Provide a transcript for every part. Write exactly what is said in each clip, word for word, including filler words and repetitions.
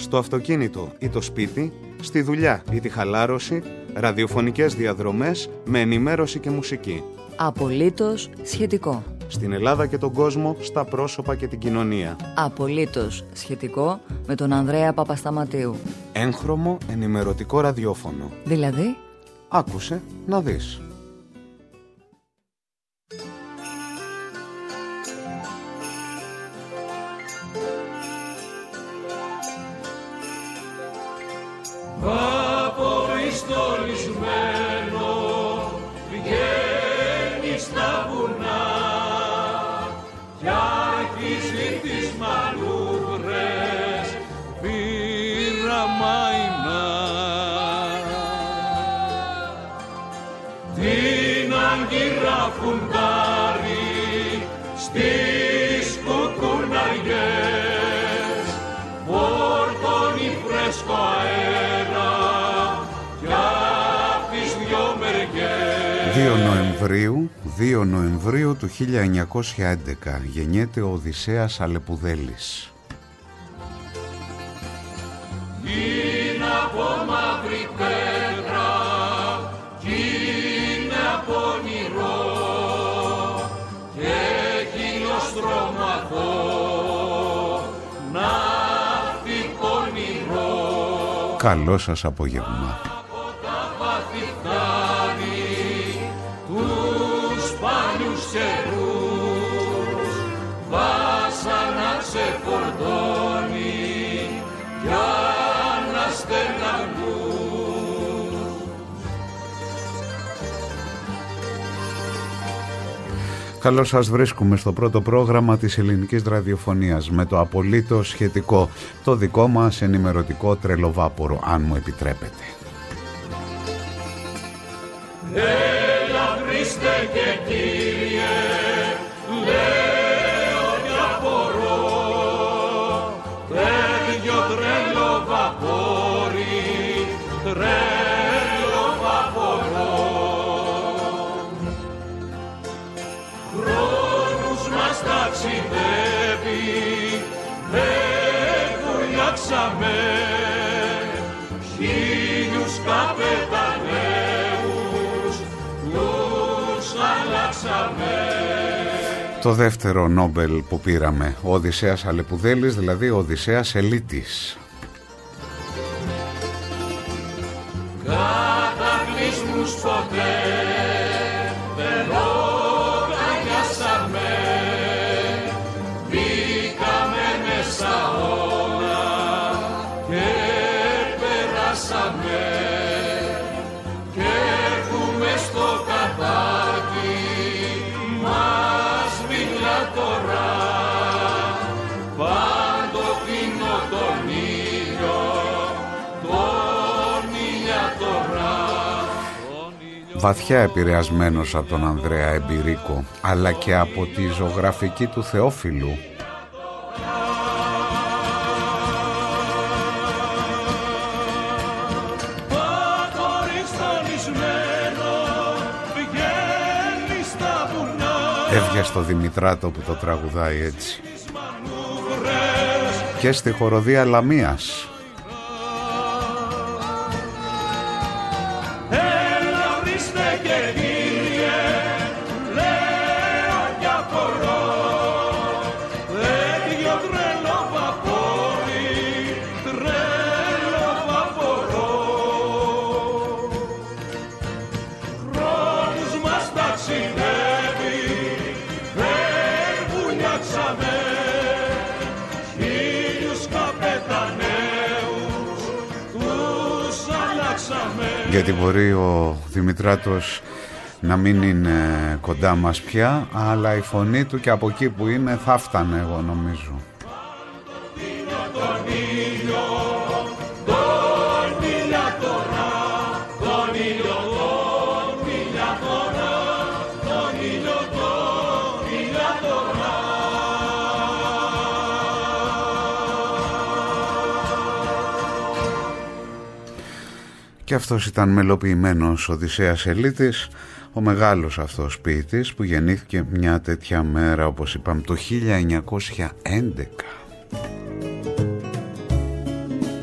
στο αυτοκίνητο ή το σπίτι, στη δουλειά ή τη χαλάρωση, ραδιοφωνικές διαδρομές με ενημέρωση και μουσική. Απολύτως σχετικό. Στην Ελλάδα και τον κόσμο, στα πρόσωπα και την κοινωνία. Απολύτως σχετικό με τον Ανδρέα Παπασταματίου. Έγχρωμο ενημερωτικό ραδιόφωνο. Δηλαδή, άκουσε να δεις. Απολυστολισμένο βγαίνει στα βουνά κι αρχίζει τις μανούβρες πειραμαϊνά. Την Άγκυρα φουντάρει στις κουκουναριές, φορτώνει φρέσκο αέρα κι απ' τις δυο μεριές. δύο Νοεμβρίου, δύο Νοεμβρίου του χίλια εννιακόσια έντεκα γεννιέται ο Οδυσσέας Αλεπουδέλης. Είναι από μαύρη πέτρα κι είναι από όνειρο και έχει νοστρομαθό ναυτικό όνειρο. Καλό σας απόγευμα. Τους παλιούς καιρούς βάσανα ξεφορτώνει για να στεναγνούν. Καλώς σας βρίσκουμε στο πρώτο πρόγραμμα της ελληνικής ραδιοφωνίας με το απολύτως σχετικό, το δικό μας ενημερωτικό τρελοβάπορο, αν μου επιτρέπετε. Έλα Χριστέ και Κύριε, λέω κι απορώ, τέτοιο τρελό βαπόρι, τρελό βαπορό. Χρόνους μας ταξιδεύει, δεν βουλιάξαμε, χίλιους καπεταναίους τους αλλάξαμε. Το δεύτερο Νόμπελ που πήραμε, ο Οδυσσέας Αλεπουδέλης, δηλαδή ο Οδυσσέας Ελίτης. Κατακλυσμούς ποτέ δεν λογαριάσαμε, μπήκαμε μέσα όλα και περάσαμε και έχουμε στο κατάκι μας μιλά τώρα παντοτινό τον ήλιο, τον ηλιατορά. Βαθιά επηρεασμένος από τον Ανδρέα Εμπειρίκο, αλλά και από τη ζωγραφική του Θεόφιλου. Έβγε στο Δημητράτο που το τραγουδάει έτσι. Και στη χοροδία Λαμίας. Γιατί μπορεί ο Δημητράτος να μην είναι κοντά μας πια, αλλά η φωνή του και από εκεί που είναι θα φτάνε, εγώ νομίζω. Και αυτός ήταν μελοποιημένος Οδυσσέας Ελίτης, ο μεγάλος αυτός ποιητής που γεννήθηκε μια τέτοια μέρα, όπως είπαμε, το χίλια εννιακόσια έντεκα.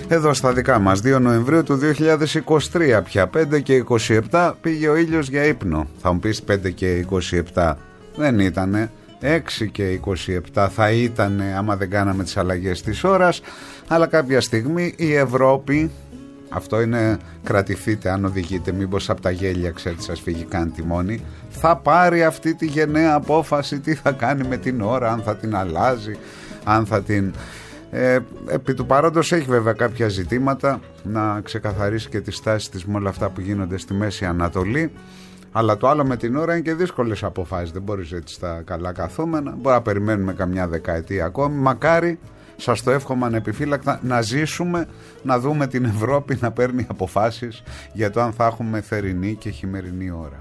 Εδώ στα δικά μας, δύο Νοεμβρίου του δύο χιλιάδες είκοσι τρία πια, πέντε και είκοσι επτά πήγε ο ήλιος για ύπνο. Θα μου πεις πέντε και είκοσι επτά, δεν ήτανε, έξι και είκοσι επτά θα ήτανε άμα δεν κάναμε τις αλλαγές της ώρας, αλλά κάποια στιγμή η Ευρώπη, αυτό είναι, κρατηθείτε αν οδηγείτε, μήπως από τα γέλια ξέρετε σας φύγει καν τιμόνι, θα πάρει αυτή τη γενναία απόφαση τι θα κάνει με την ώρα, αν θα την αλλάζει, αν θα την... Ε, επί του παρόντος έχει βέβαια κάποια ζητήματα να ξεκαθαρίσει και τη στάση της με όλα αυτά που γίνονται στη Μέση Ανατολή, αλλά το άλλο με την ώρα είναι και δύσκολες αποφάσεις, δεν μπορείς έτσι στα καλά καθόμενα, μπορεί να περιμένουμε καμιά δεκαετία ακόμη, μακάρι, σας το εύχομαι ανεπιφύλακτα, να ζήσουμε, να δούμε την Ευρώπη να παίρνει αποφάσεις για το αν θα έχουμε θερινή και χειμερινή ώρα.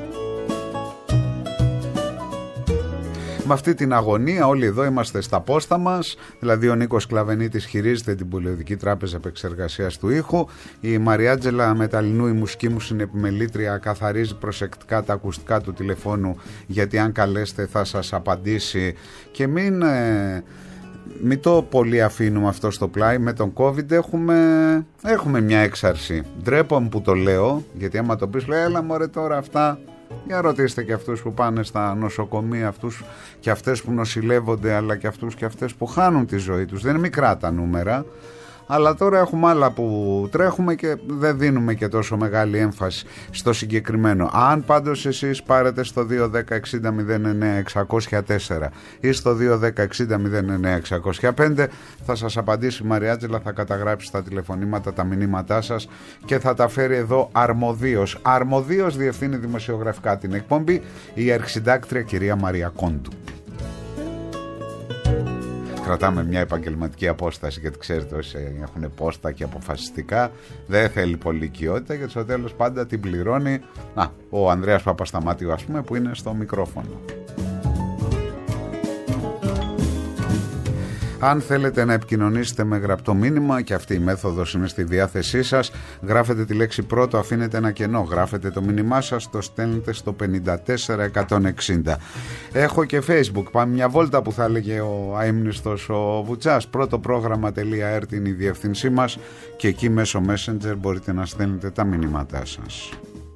Με αυτή την αγωνία όλοι εδώ είμαστε στα πόστα μας, δηλαδή ο Νίκος Κλαβενίτης χειρίζεται την Πολυοδική Τράπεζα Επεξεργασίας του Ήχου, η Μαριάτζελα Μεταλλινού, η μουσική μου συνεπιμελήτρια, καθαρίζει προσεκτικά τα ακουστικά του τηλεφώνου, γιατί αν καλέσετε θα σας απαντήσει, και μην... Ε, Μην το πολύ αφήνουμε αυτό στο πλάι. Με τον COVID έχουμε, έχουμε μια έξαρση. Ντρέπομαι που το λέω, γιατί άμα το πεις λέει έλα μωρέ τώρα αυτά, για ρωτήστε και αυτούς που πάνε στα νοσοκομεία, αυτούς και αυτές που νοσηλεύονται, αλλά και αυτούς και αυτές που χάνουν τη ζωή τους. Δεν είναι μικρά τα νούμερα, αλλά τώρα έχουμε άλλα που τρέχουμε και δεν δίνουμε και τόσο μεγάλη έμφαση στο συγκεκριμένο. Αν πάντως εσείς πάρετε στο δύο ένα μηδέν εξήντα μηδέν εννέα εξακόσια τέσσερα ή στο δύο ένα μηδέν εξήντα μηδέν εννέα εξακόσια πέντε, θα σας απαντήσει η Μαριάτζελα, θα καταγράψει τα τηλεφωνήματα, τα μηνύματά σας και θα τα φέρει εδώ αρμοδίως. Αρμοδίως διευθύνει δημοσιογραφικά την εκπομπή η αρχισυντάκτρια κυρία Μαρία Κόντου. Κρατάμε μια επαγγελματική απόσταση, γιατί ξέρετε όσοι έχουν πόστα και αποφασιστικά δεν θέλει πολύ οικειότητα, γιατί στο τέλος πάντα την πληρώνει να, ο Ανδρέας Παπασταμάτιου, ας πούμε, που είναι στο μικρόφωνο. Αν θέλετε να επικοινωνήσετε με γραπτό μήνυμα, και αυτή η μέθοδος είναι στη διάθεσή σας, γράφετε τη λέξη πρώτο, αφήνετε ένα κενό, γράφετε το μήνυμά σας, το στέλνετε στο πενήντα τέσσερα εκατόν εξήντα. Έχω και Facebook, πάμε μια βόλτα που θα έλεγε ο αείμνηστος ο Βουτσάς, πρώτο πρόγραμμα.rt είναι η διεύθυνσή μας και εκεί μέσω Messenger μπορείτε να στέλνετε τα μηνύματά σας.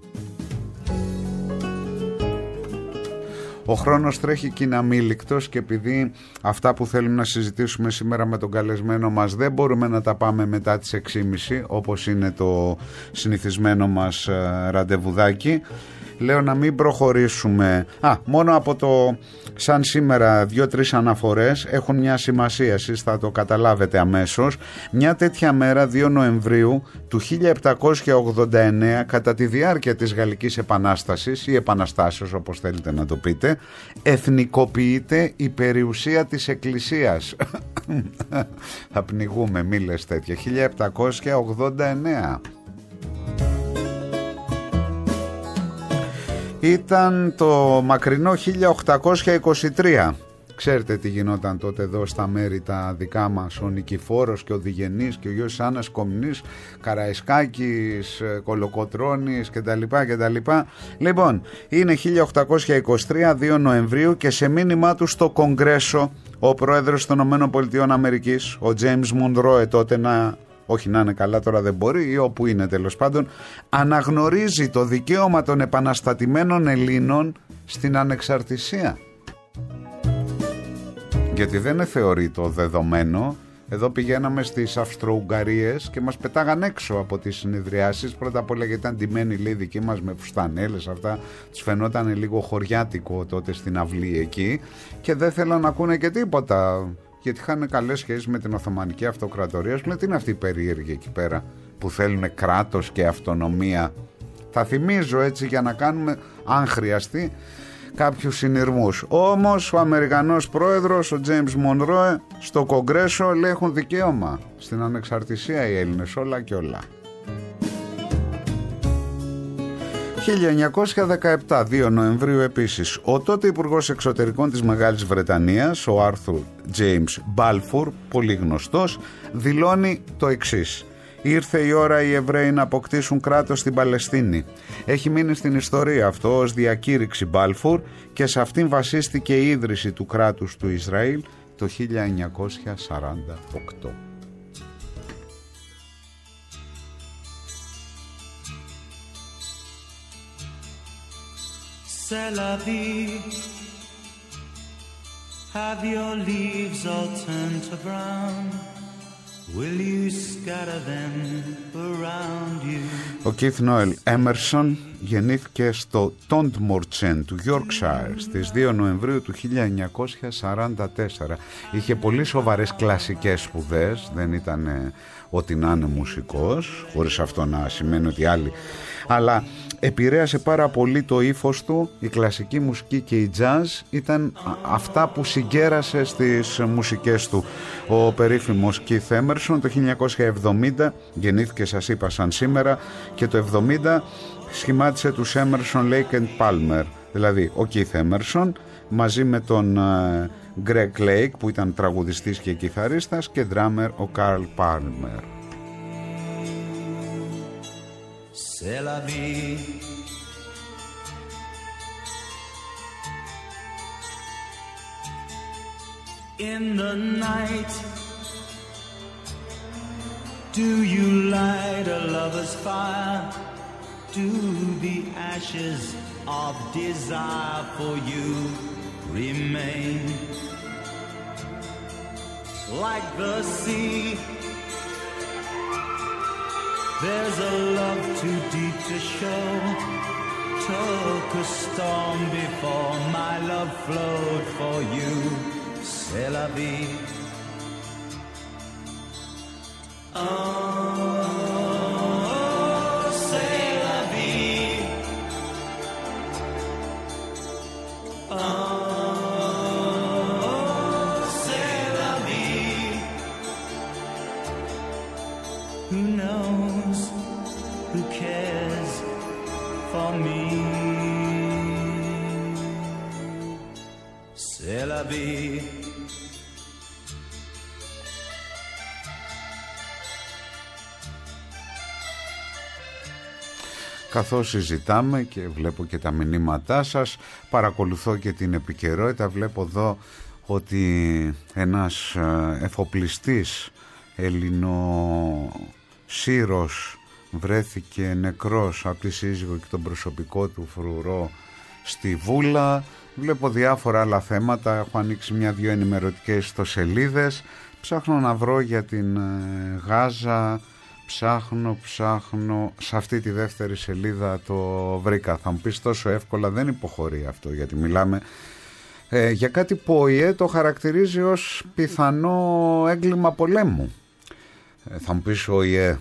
Ο χρόνος τρέχει και είναι αμήλικτος, και επειδή αυτά που θέλουμε να συζητήσουμε σήμερα με τον καλεσμένο μας δεν μπορούμε να τα πάμε μετά τις έξι και μισή όπως είναι το συνηθισμένο μας ραντεβουδάκι, λέω να μην προχωρήσουμε. Α, μόνο από το σαν σήμερα δύο-τρεις αναφορές έχουν μια σημασία, εσείς θα το καταλάβετε αμέσως. Μια τέτοια μέρα, δύο Νοεμβρίου του χίλια επτακόσια ογδόντα εννέα, κατά τη διάρκεια της Γαλλικής Επανάστασης ή Επαναστάσεως όπως θέλετε να το πείτε, εθνικοποιείται η περιουσία της Εκκλησίας. Θα πνιγούμε, μη λες τέτοια. χίλια επτακόσια ογδόντα εννέα. Ήταν το μακρινό χίλια οκτακόσια είκοσι τρία. Ξέρετε τι γινόταν τότε εδώ στα μέρη τα δικά μας, ο Νικηφόρος και ο Διγενής και ο γιος Άννας Κομνής, Καραϊσκάκης, Κολοκοτρώνης κτλ. κτλ. Λοιπόν, είναι χίλια οκτακόσια είκοσι τρία, δύο Νοεμβρίου, και σε μήνυμά του στο Κογκρέσο ο πρόεδρος των ΗΠΑ, ο Τζέιμς Μονρόε, τότε να... όχι να είναι καλά, τώρα δεν μπορεί, ή όπου είναι τέλος πάντων, αναγνωρίζει το δικαίωμα των επαναστατημένων Ελλήνων στην ανεξαρτησία. Γιατί δεν είναι θεωρείτο δεδομένο. Εδώ πηγαίναμε στις Αυστρο-Ουγγαρίες και μας πετάγαν έξω από τις συνεδριάσεις. Πρώτα απ' όλα γιατί ήταν ντυμένοι, λέει, δικοί μας με φουστανέλες, αυτά τους φαινόταν λίγο χωριάτικο τότε στην αυλή εκεί, και δεν θέλαν να ακούνε και τίποτα, γιατί είχαν καλές σχέσεις με την Οθωμανική Αυτοκρατορία. Σου λέει, τι είναι αυτοί οι περίεργοι εκεί πέρα που θέλουν κράτος και αυτονομία. Θα θυμίζω έτσι για να κάνουμε, αν χρειαστεί, κάποιους συνειρμούς. Όμως ο Αμερικανός πρόεδρος, ο Τζέιμς Μονρόε, στο Κογκρέσο λέει έχουν δικαίωμα στην ανεξαρτησία οι Έλληνες, όλα και όλα. χίλια εννιακόσια δεκαεπτά, δύο Νοεμβρίου επίσης, ο τότε Υπουργός Εξωτερικών της Μεγάλης Βρετανίας, ο Άρθουρ Τζέιμς Μπάλφουρ, πολύ γνωστός, δηλώνει το εξής: ήρθε η ώρα οι Εβραίοι να αποκτήσουν κράτος στην Παλαιστίνη. Έχει μείνει στην ιστορία αυτό ως διακήρυξη Μπάλφουρ, και σε αυτήν βασίστηκε η ίδρυση του κράτους του Ισραήλ το χίλια εννιακόσια σαράντα οκτώ. C'est la vie. Have your leaves all turned to brown? Will you scatter them around you? Ο Keith Noel Emerson γεννήθηκε στο Tondmorchen του Yorkshire στις δύο Νοεμβρίου του χίλια εννιακόσια σαράντα τέσσερα. Είχε πολύ σοβαρές κλασικές σπουδές, δεν ήταν ε, ότι να είναι μουσικός, χωρίς αυτό να σημαίνει ότι άλλοι, αλλά επηρέασε πάρα πολύ το ύφος του, η κλασική μουσική και η jazz ήταν αυτά που συγκέρασε στις μουσικές του. Ο περίφημος Keith Emerson το χίλια εννιακόσια εβδομήντα γεννήθηκε, σας είπα, σαν σήμερα, και το εβδομήντα σχημάτισε τους Emerson, Lake and Palmer, δηλαδή ο Keith Emerson μαζί με τον uh, Greg Lake που ήταν τραγουδιστής και κιθαρίστας και drummer ο Carl Palmer. C'est la vie. In the night, do you light a lover's fire? Do the ashes of desire for you remain? Like the sea, there's a love too deep to show. Took a storm before my love flowed for you. C'est la vie. Oh, c'est la vie. Oh, c'est la vie. Who knows? Who cares for me? C'est la vie. Καθώς συζητάμε και βλέπω και τα μηνύματά σας, παρακολουθώ και την επικαιρότητα, βλέπω εδώ ότι ένας εφοπλιστής Ελληνοσύρος βρέθηκε νεκρός από τη σύζυγο και τον προσωπικό του φρουρό στη Βούλα. Βλέπω διάφορα άλλα θέματα, έχω ανοίξει μια-δυο ενημερωτικές ιστοσελίδες, ψάχνω να βρω για την Γάζα. Ψάχνω, ψάχνω, σε αυτή τη δεύτερη σελίδα το βρήκα. Θα μου πεις τόσο εύκολα, δεν υποχωρεί αυτό, γιατί μιλάμε ε, για κάτι που ο ΙΕ το χαρακτηρίζει ως πιθανό έγκλημα πολέμου. Ε, θα μου πεις ο ΙΕ,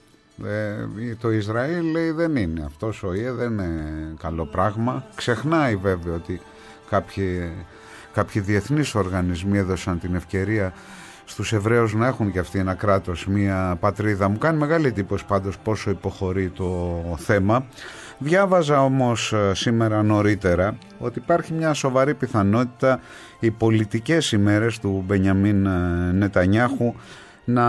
ε, το Ισραήλ λέει δεν είναι, αυτός ο ΙΕ δεν είναι καλό πράγμα. Ξεχνάει βέβαια ότι κάποιοι, κάποιοι διεθνείς οργανισμοί έδωσαν την ευκαιρία στους Εβραίους να έχουν και αυτοί ένα κράτος, μια πατρίδα. Μου κάνει μεγάλη εντύπωση πάντως πόσο υποχωρεί το θέμα. Διάβαζα όμως σήμερα νωρίτερα ότι υπάρχει μια σοβαρή πιθανότητα οι πολιτικές ημέρες του Μπενιαμίν Νετανιάχου να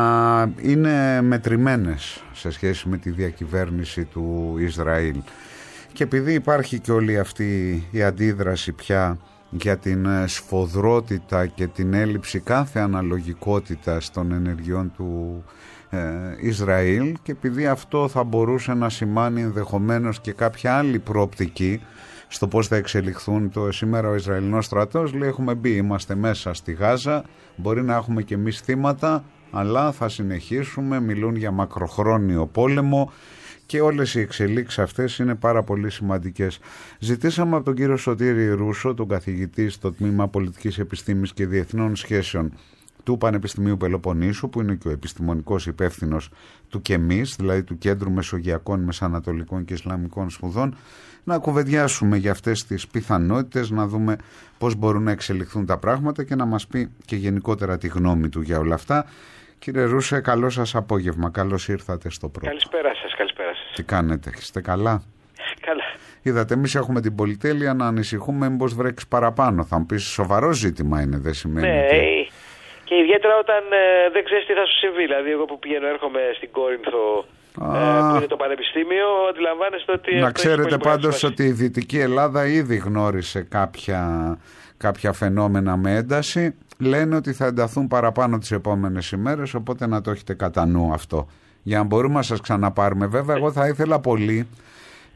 είναι μετρημένες σε σχέση με τη διακυβέρνηση του Ισραήλ. Και επειδή υπάρχει και όλη αυτή η αντίδραση πια για την σφοδρότητα και την έλλειψη κάθε αναλογικότητας των ενεργειών του ε, Ισραήλ, και επειδή αυτό θα μπορούσε να σημάνει ενδεχομένως και κάποια άλλη προοπτική στο πώς θα εξελιχθούν το σήμερα ο Ισραηλινός στρατός, λέει έχουμε μπει, είμαστε μέσα στη Γάζα, μπορεί να έχουμε και εμείς θύματα, αλλά θα συνεχίσουμε, μιλούν για μακροχρόνιο πόλεμο. Και όλες οι εξελίξεις αυτές είναι πάρα πολύ σημαντικές. Ζητήσαμε από τον κύριο Σωτήρη Ρούσο, τον καθηγητή στο Τμήμα Πολιτικής Επιστήμης και Διεθνών Σχέσεων του Πανεπιστημίου Πελοποννήσου, που είναι και ο επιστημονικός υπεύθυνος του ΚΕΜΙΣ, δηλαδή του Κέντρου Μεσογειακών, Μεσανατολικών και Ισλαμικών Σπουδών, να κουβεντιάσουμε για αυτές τις πιθανότητες, να δούμε πώς μπορούν να εξελιχθούν τα πράγματα και να μας πει και γενικότερα τη γνώμη του για όλα αυτά. Κύριε Ρούσε, καλό σας απόγευμα. Καλώς ήρθατε στο πρώτο. Καλησπέρα σας, καλησπέρα σας. Τι κάνετε, είστε καλά? Καλά. Είδατε, εμείς έχουμε την πολυτέλεια να ανησυχούμε μήπως βρέξει παραπάνω. Θα μου πεις, σοβαρό ζήτημα είναι, δεν σημαίνει. Ναι, και... και ιδιαίτερα όταν ε, δεν ξέρεις τι θα σου συμβεί. Δηλαδή, εγώ που πηγαίνω, έρχομαι στην Κόρινθο, ε, που είναι το πανεπιστήμιο, αντιλαμβάνεστε ότι... Να ξέρετε πάντως ότι η Δυτική Ελλάδα ήδη γνώρισε κάποια, κάποια φαινόμενα με ένταση. Λένε ότι θα ενταθούν παραπάνω τις επόμενες ημέρες, οπότε να το έχετε κατά νου αυτό. Για να μπορούμε να σας ξαναπάρουμε. Βέβαια, εγώ θα ήθελα πολύ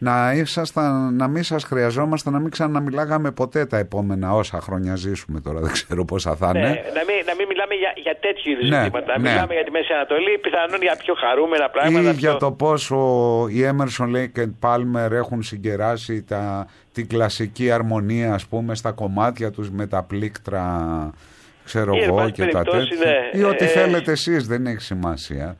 να, ήσασταν, να μην σας χρειαζόμασταν, να μην ξαναμιλάγαμε ποτέ τα επόμενα όσα χρόνια ζήσουμε τώρα, δεν ξέρω πόσα θα είναι. Ναι, να, μην, να μην μιλάμε για, για τέτοιου είδους ναι, ζητήματα, να ναι. μιλάμε για τη Μέση Ανατολή, πιθανόν για πιο χαρούμενα πράγματα. Ή πιο... για το πόσο οι Emerson, Lake and Palmer έχουν συγκεράσει τα, την κλασική αρμονία, ας πούμε, στα κομμάτια τους με τα πλήκτρα, ξέρω ή, εγώ, και τα τέτοια. Ναι, ή ό,τι ε, θέλετε εσείς, δεν έχει σημασία.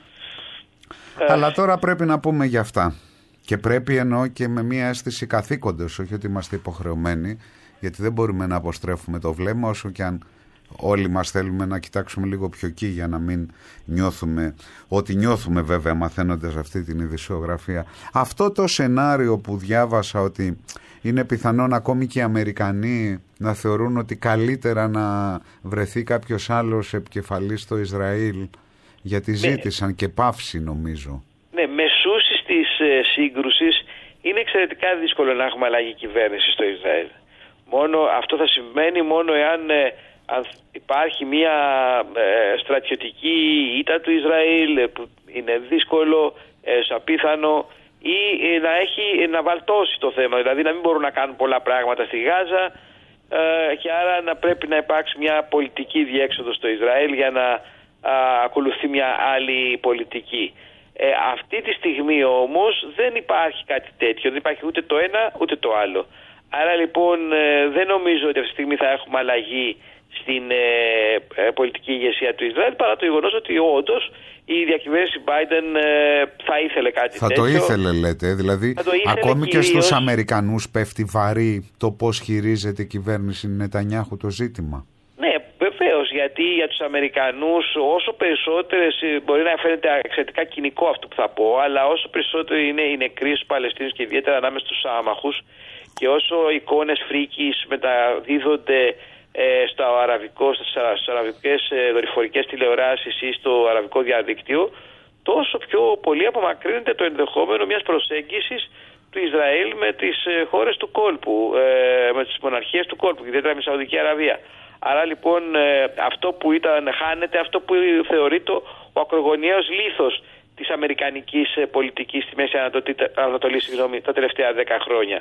Ε, Αλλά τώρα πρέπει να πούμε για αυτά. Και πρέπει εννοώ και με μια αίσθηση καθήκοντος, όχι ότι είμαστε υποχρεωμένοι, γιατί δεν μπορούμε να αποστρέφουμε το βλέμμα, όσο και αν όλοι μας θέλουμε να κοιτάξουμε λίγο πιο εκεί για να μην νιώθουμε ό,τι νιώθουμε, βέβαια, μαθαίνοντας αυτή την ειδησιογραφία. Αυτό το σενάριο που διάβασα, ότι είναι πιθανόν ακόμη και οι Αμερικανοί να θεωρούν ότι καλύτερα να βρεθεί κάποιος άλλος επικεφαλής στο Ισραήλ, γιατί ζήτησαν και παύση, νομίζω. Ναι, μεσούσεις της ε, σύγκρουσης είναι εξαιρετικά δύσκολο να έχουμε αλλαγή κυβέρνηση στο Ισραήλ. Μόνο, αυτό θα συμβαίνει μόνο εάν ε, αν υπάρχει μια ε, στρατιωτική ήττα του Ισραήλ, ε, που είναι δύσκολο, ε, απίθανο, ή ε, να έχει ε, να βαλτώσει το θέμα, δηλαδή να μην μπορούν να κάνουν πολλά πράγματα στη Γάζα, ε, και άρα να πρέπει να υπάρξει μια πολιτική διέξοδο στο Ισραήλ για να α, ακολουθεί μια άλλη πολιτική. Ε, αυτή τη στιγμή όμως δεν υπάρχει κάτι τέτοιο, δεν υπάρχει ούτε το ένα ούτε το άλλο. Άρα λοιπόν ε, δεν νομίζω ότι αυτή τη στιγμή θα έχουμε αλλαγή στην ε, ε, πολιτική ηγεσία του Ισραήλ, παρά το γεγονός ότι όντως η διακυβέρνηση Biden ε, θα ήθελε κάτι θα τέτοιο. Θα το ήθελε, λέτε, δηλαδή ακόμη κυρίως... και στους Αμερικανούς πέφτει βαρύ το πώς χειρίζεται η κυβέρνηση Νετανιάχου το ζήτημα. Ναι, βεβαίως, γιατί για τους Αμερικανούς όσο περισσότερες, μπορεί να φαίνεται εξαιρετικά κοινικό αυτό που θα πω, αλλά όσο περισσότερο είναι οι νεκροί στους Παλαιστίνους και ιδιαίτερα ανάμεσα στους άμαχους, και όσο εικόνες φρίκης μεταδίδονται ε, στο αραβικό, στις αραβικές ε, δορυφορικές τηλεοράσεις ή στο αραβικό διαδίκτυο, τόσο πιο πολύ απομακρύνεται το ενδεχόμενο μιας προσέγγισης του Ισραήλ με τις ε, χώρες του κόλπου, ε, με τις μοναρχίες του κόλπου, ιδιαίτερα με τη Σαουδική Αραβία. Άρα λοιπόν ε, αυτό που ήταν χάνεται, αυτό που θεωρείται ο ακρογωνιαίος λίθος της αμερικανικής ε, πολιτικής στη Μέση Ανατολή, συγγνώμη, τα τελευταία δέκα χρόνια.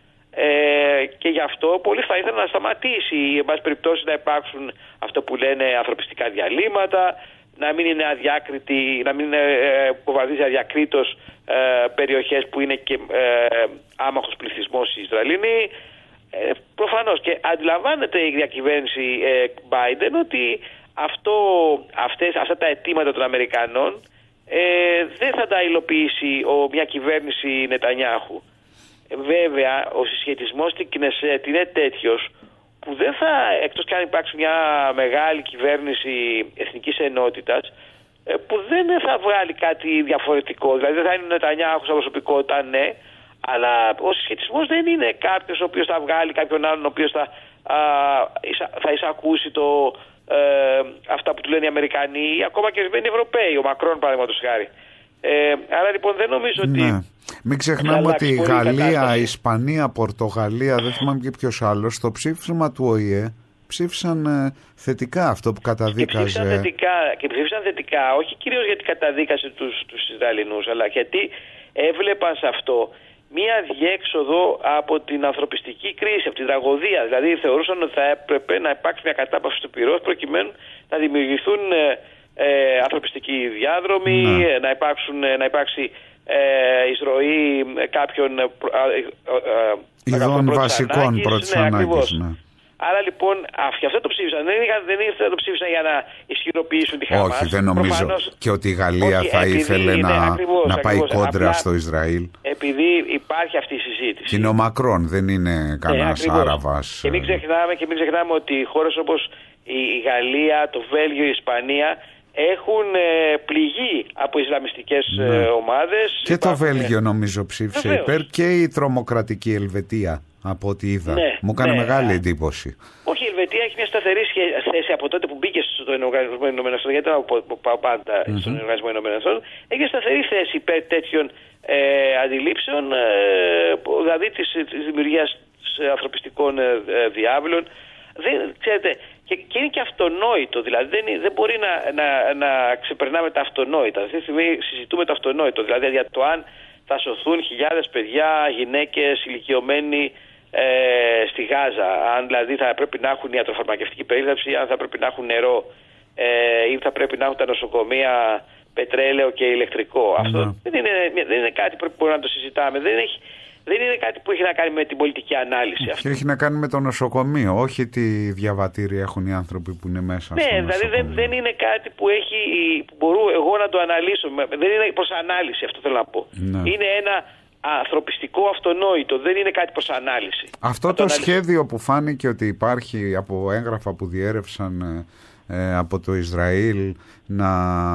Ε, και γι' αυτό πολύ θα ήθελα να σταματήσει, εν πάση περιπτώσει, να υπάρξουν αυτό που λένε ανθρωπιστικά διαλύματα, να μην είναι αδιάκριτη, να μην υποβαδίζει αδιακρίτως ε, περιοχές που είναι και ε, άμαχος πληθυσμός οι Ισραηλινοί. Ε, προφανώς και αντιλαμβάνεται η διακυβέρνηση ε, Biden ότι αυτό, αυτές, αυτά τα αιτήματα των Αμερικανών ε, δεν θα τα υλοποιήσει ο, μια κυβέρνηση Νετανιάχου. Ε, βέβαια, ο συσχετισμός στην Κνεσέτ είναι τέτοιος που δεν θα, εκτός και αν υπάρξει μια μεγάλη κυβέρνηση εθνικής ενότητας, ε, που δεν θα βγάλει κάτι διαφορετικό. Δηλαδή δεν θα είναι ο Νετανιάχου σαν προσωπικότητα, ναι, αλλά ο συσχετισμός δεν είναι κάποιος ο οποίος θα βγάλει κάποιον άλλον ο οποίος θα, α, θα εισακούσει το, ε, αυτά που του λένε οι Αμερικανοί ή ακόμα και ορισμένοι Ευρωπαίοι, ο Μακρόν παραδείγματος χάρη. Ε, άρα λοιπόν δεν νομίζω ότι... Ναι. Μην ξεχνάμε ότι η Γαλλία, η Ισπανία, Πορτογαλία, δεν θυμάμαι και ποιος άλλος, στο ψήφισμα του Ο Η Ε ψήφισαν ε, θετικά αυτό που καταδίκαζε. Και ψήφισαν θετικά, και ψήφισαν θετικά όχι κυρίως γιατί καταδίκασε τους, τους Ισραηλινούς, αλλά γιατί έβλεπαν σε αυτό μία διέξοδο από την ανθρωπιστική κρίση, από την τραγωδία. Δηλαδή θεωρούσαν ότι θα έπρεπε να υπάρξει μια κατάπαυση του πυρός προκειμένου να δημιουργηθούν ε, ε, ανθρωπιστικοί διάδρομοι, ναι. να, υπάρξουν, να υπάρξει ε, εισρωή κάποιων ε, ε, ειδών βασικών πρώτης ανάγκης. Ναι, άρα λοιπόν αυτό το ψήφισαν. Δεν, είχα, δεν ήθελα το ψήφισαν για να ισχυροποιήσουν τη Χαμάς. Όχι, δεν νομίζω. Προφανώς, και ότι η Γαλλία όχι, θα ήθελε είναι, να, ακριβώς, να πάει ακριβώς, κόντρα απλά, στο Ισραήλ. Επειδή υπάρχει αυτή η συζήτηση. Και είναι ο Μακρόν, δεν είναι κανένας ναι, Άραβας. Και μην ξεχνάμε, και μην ξεχνάμε ότι χώρες όπως η Γαλλία, το Βέλγιο, η Ισπανία έχουν ε, πληγεί από ισλαμιστικές ναι. ε, ομάδες. Και υπάρχουν, το Βέλγιο νομίζω ψήφισε βεβαίως. Υπέρ, και η τρομοκρατική Ελβετία από ό,τι είδα. Ναι, μου έκανε ναι, μεγάλη α, εντύπωση. Όχι, η Ελβετία έχει μια σταθερή θέση από τότε που μπήκε στον Οργανισμό Ηνωμένων Εθνών, γιατί δεν πάω πάντα mm-hmm. στον Οργανισμό Ηνωμένων Εθνών. Έχει μια σταθερή θέση υπέρ τέτοιων ε, αντιλήψεων, ε, δηλαδή της, της δημιουργίας ανθρωπιστικών ε, διάβλων. Δεν, ξέρετε, και, και είναι και αυτονόητο, δηλαδή δεν, δεν μπορεί να, να, να ξεπερνάμε τα αυτονόητα. Αυτή τη στιγμή συζητούμε το αυτονόητο, δηλαδή για το αν θα σωθούν χιλιάδες παιδιά, γυναίκες, ηλικιωμένοι ε, στη Γάζα. Αν δηλαδή θα πρέπει να έχουν ιατροφαρμακευτική περίθαλψη, αν θα πρέπει να έχουν νερό ε, ή θα πρέπει να έχουν τα νοσοκομεία πετρέλαιο και ηλεκτρικό. Mm. Αυτό δεν είναι, δεν είναι κάτι που μπορούμε να το συζητάμε. Δεν, έχει, δεν είναι κάτι που έχει να κάνει με την πολιτική ανάλυση. Αυτό. Έχει να κάνει με το νοσοκομείο, όχι τι διαβατήρια έχουν οι άνθρωποι που είναι μέσα. Ναι, στο δηλαδή δεν, δεν είναι κάτι που, έχει, που μπορώ εγώ να το αναλύσω. Δεν είναι προς ανάλυση, αυτό θέλω να πω. Ναι. Είναι ένα ανθρωπιστικό αυτονόητο, δεν είναι κάτι προς ανάλυση. Αυτό το, το σχέδιο που φάνηκε ότι υπάρχει από έγγραφα που διέρευσαν ε, από το Ισραήλ να...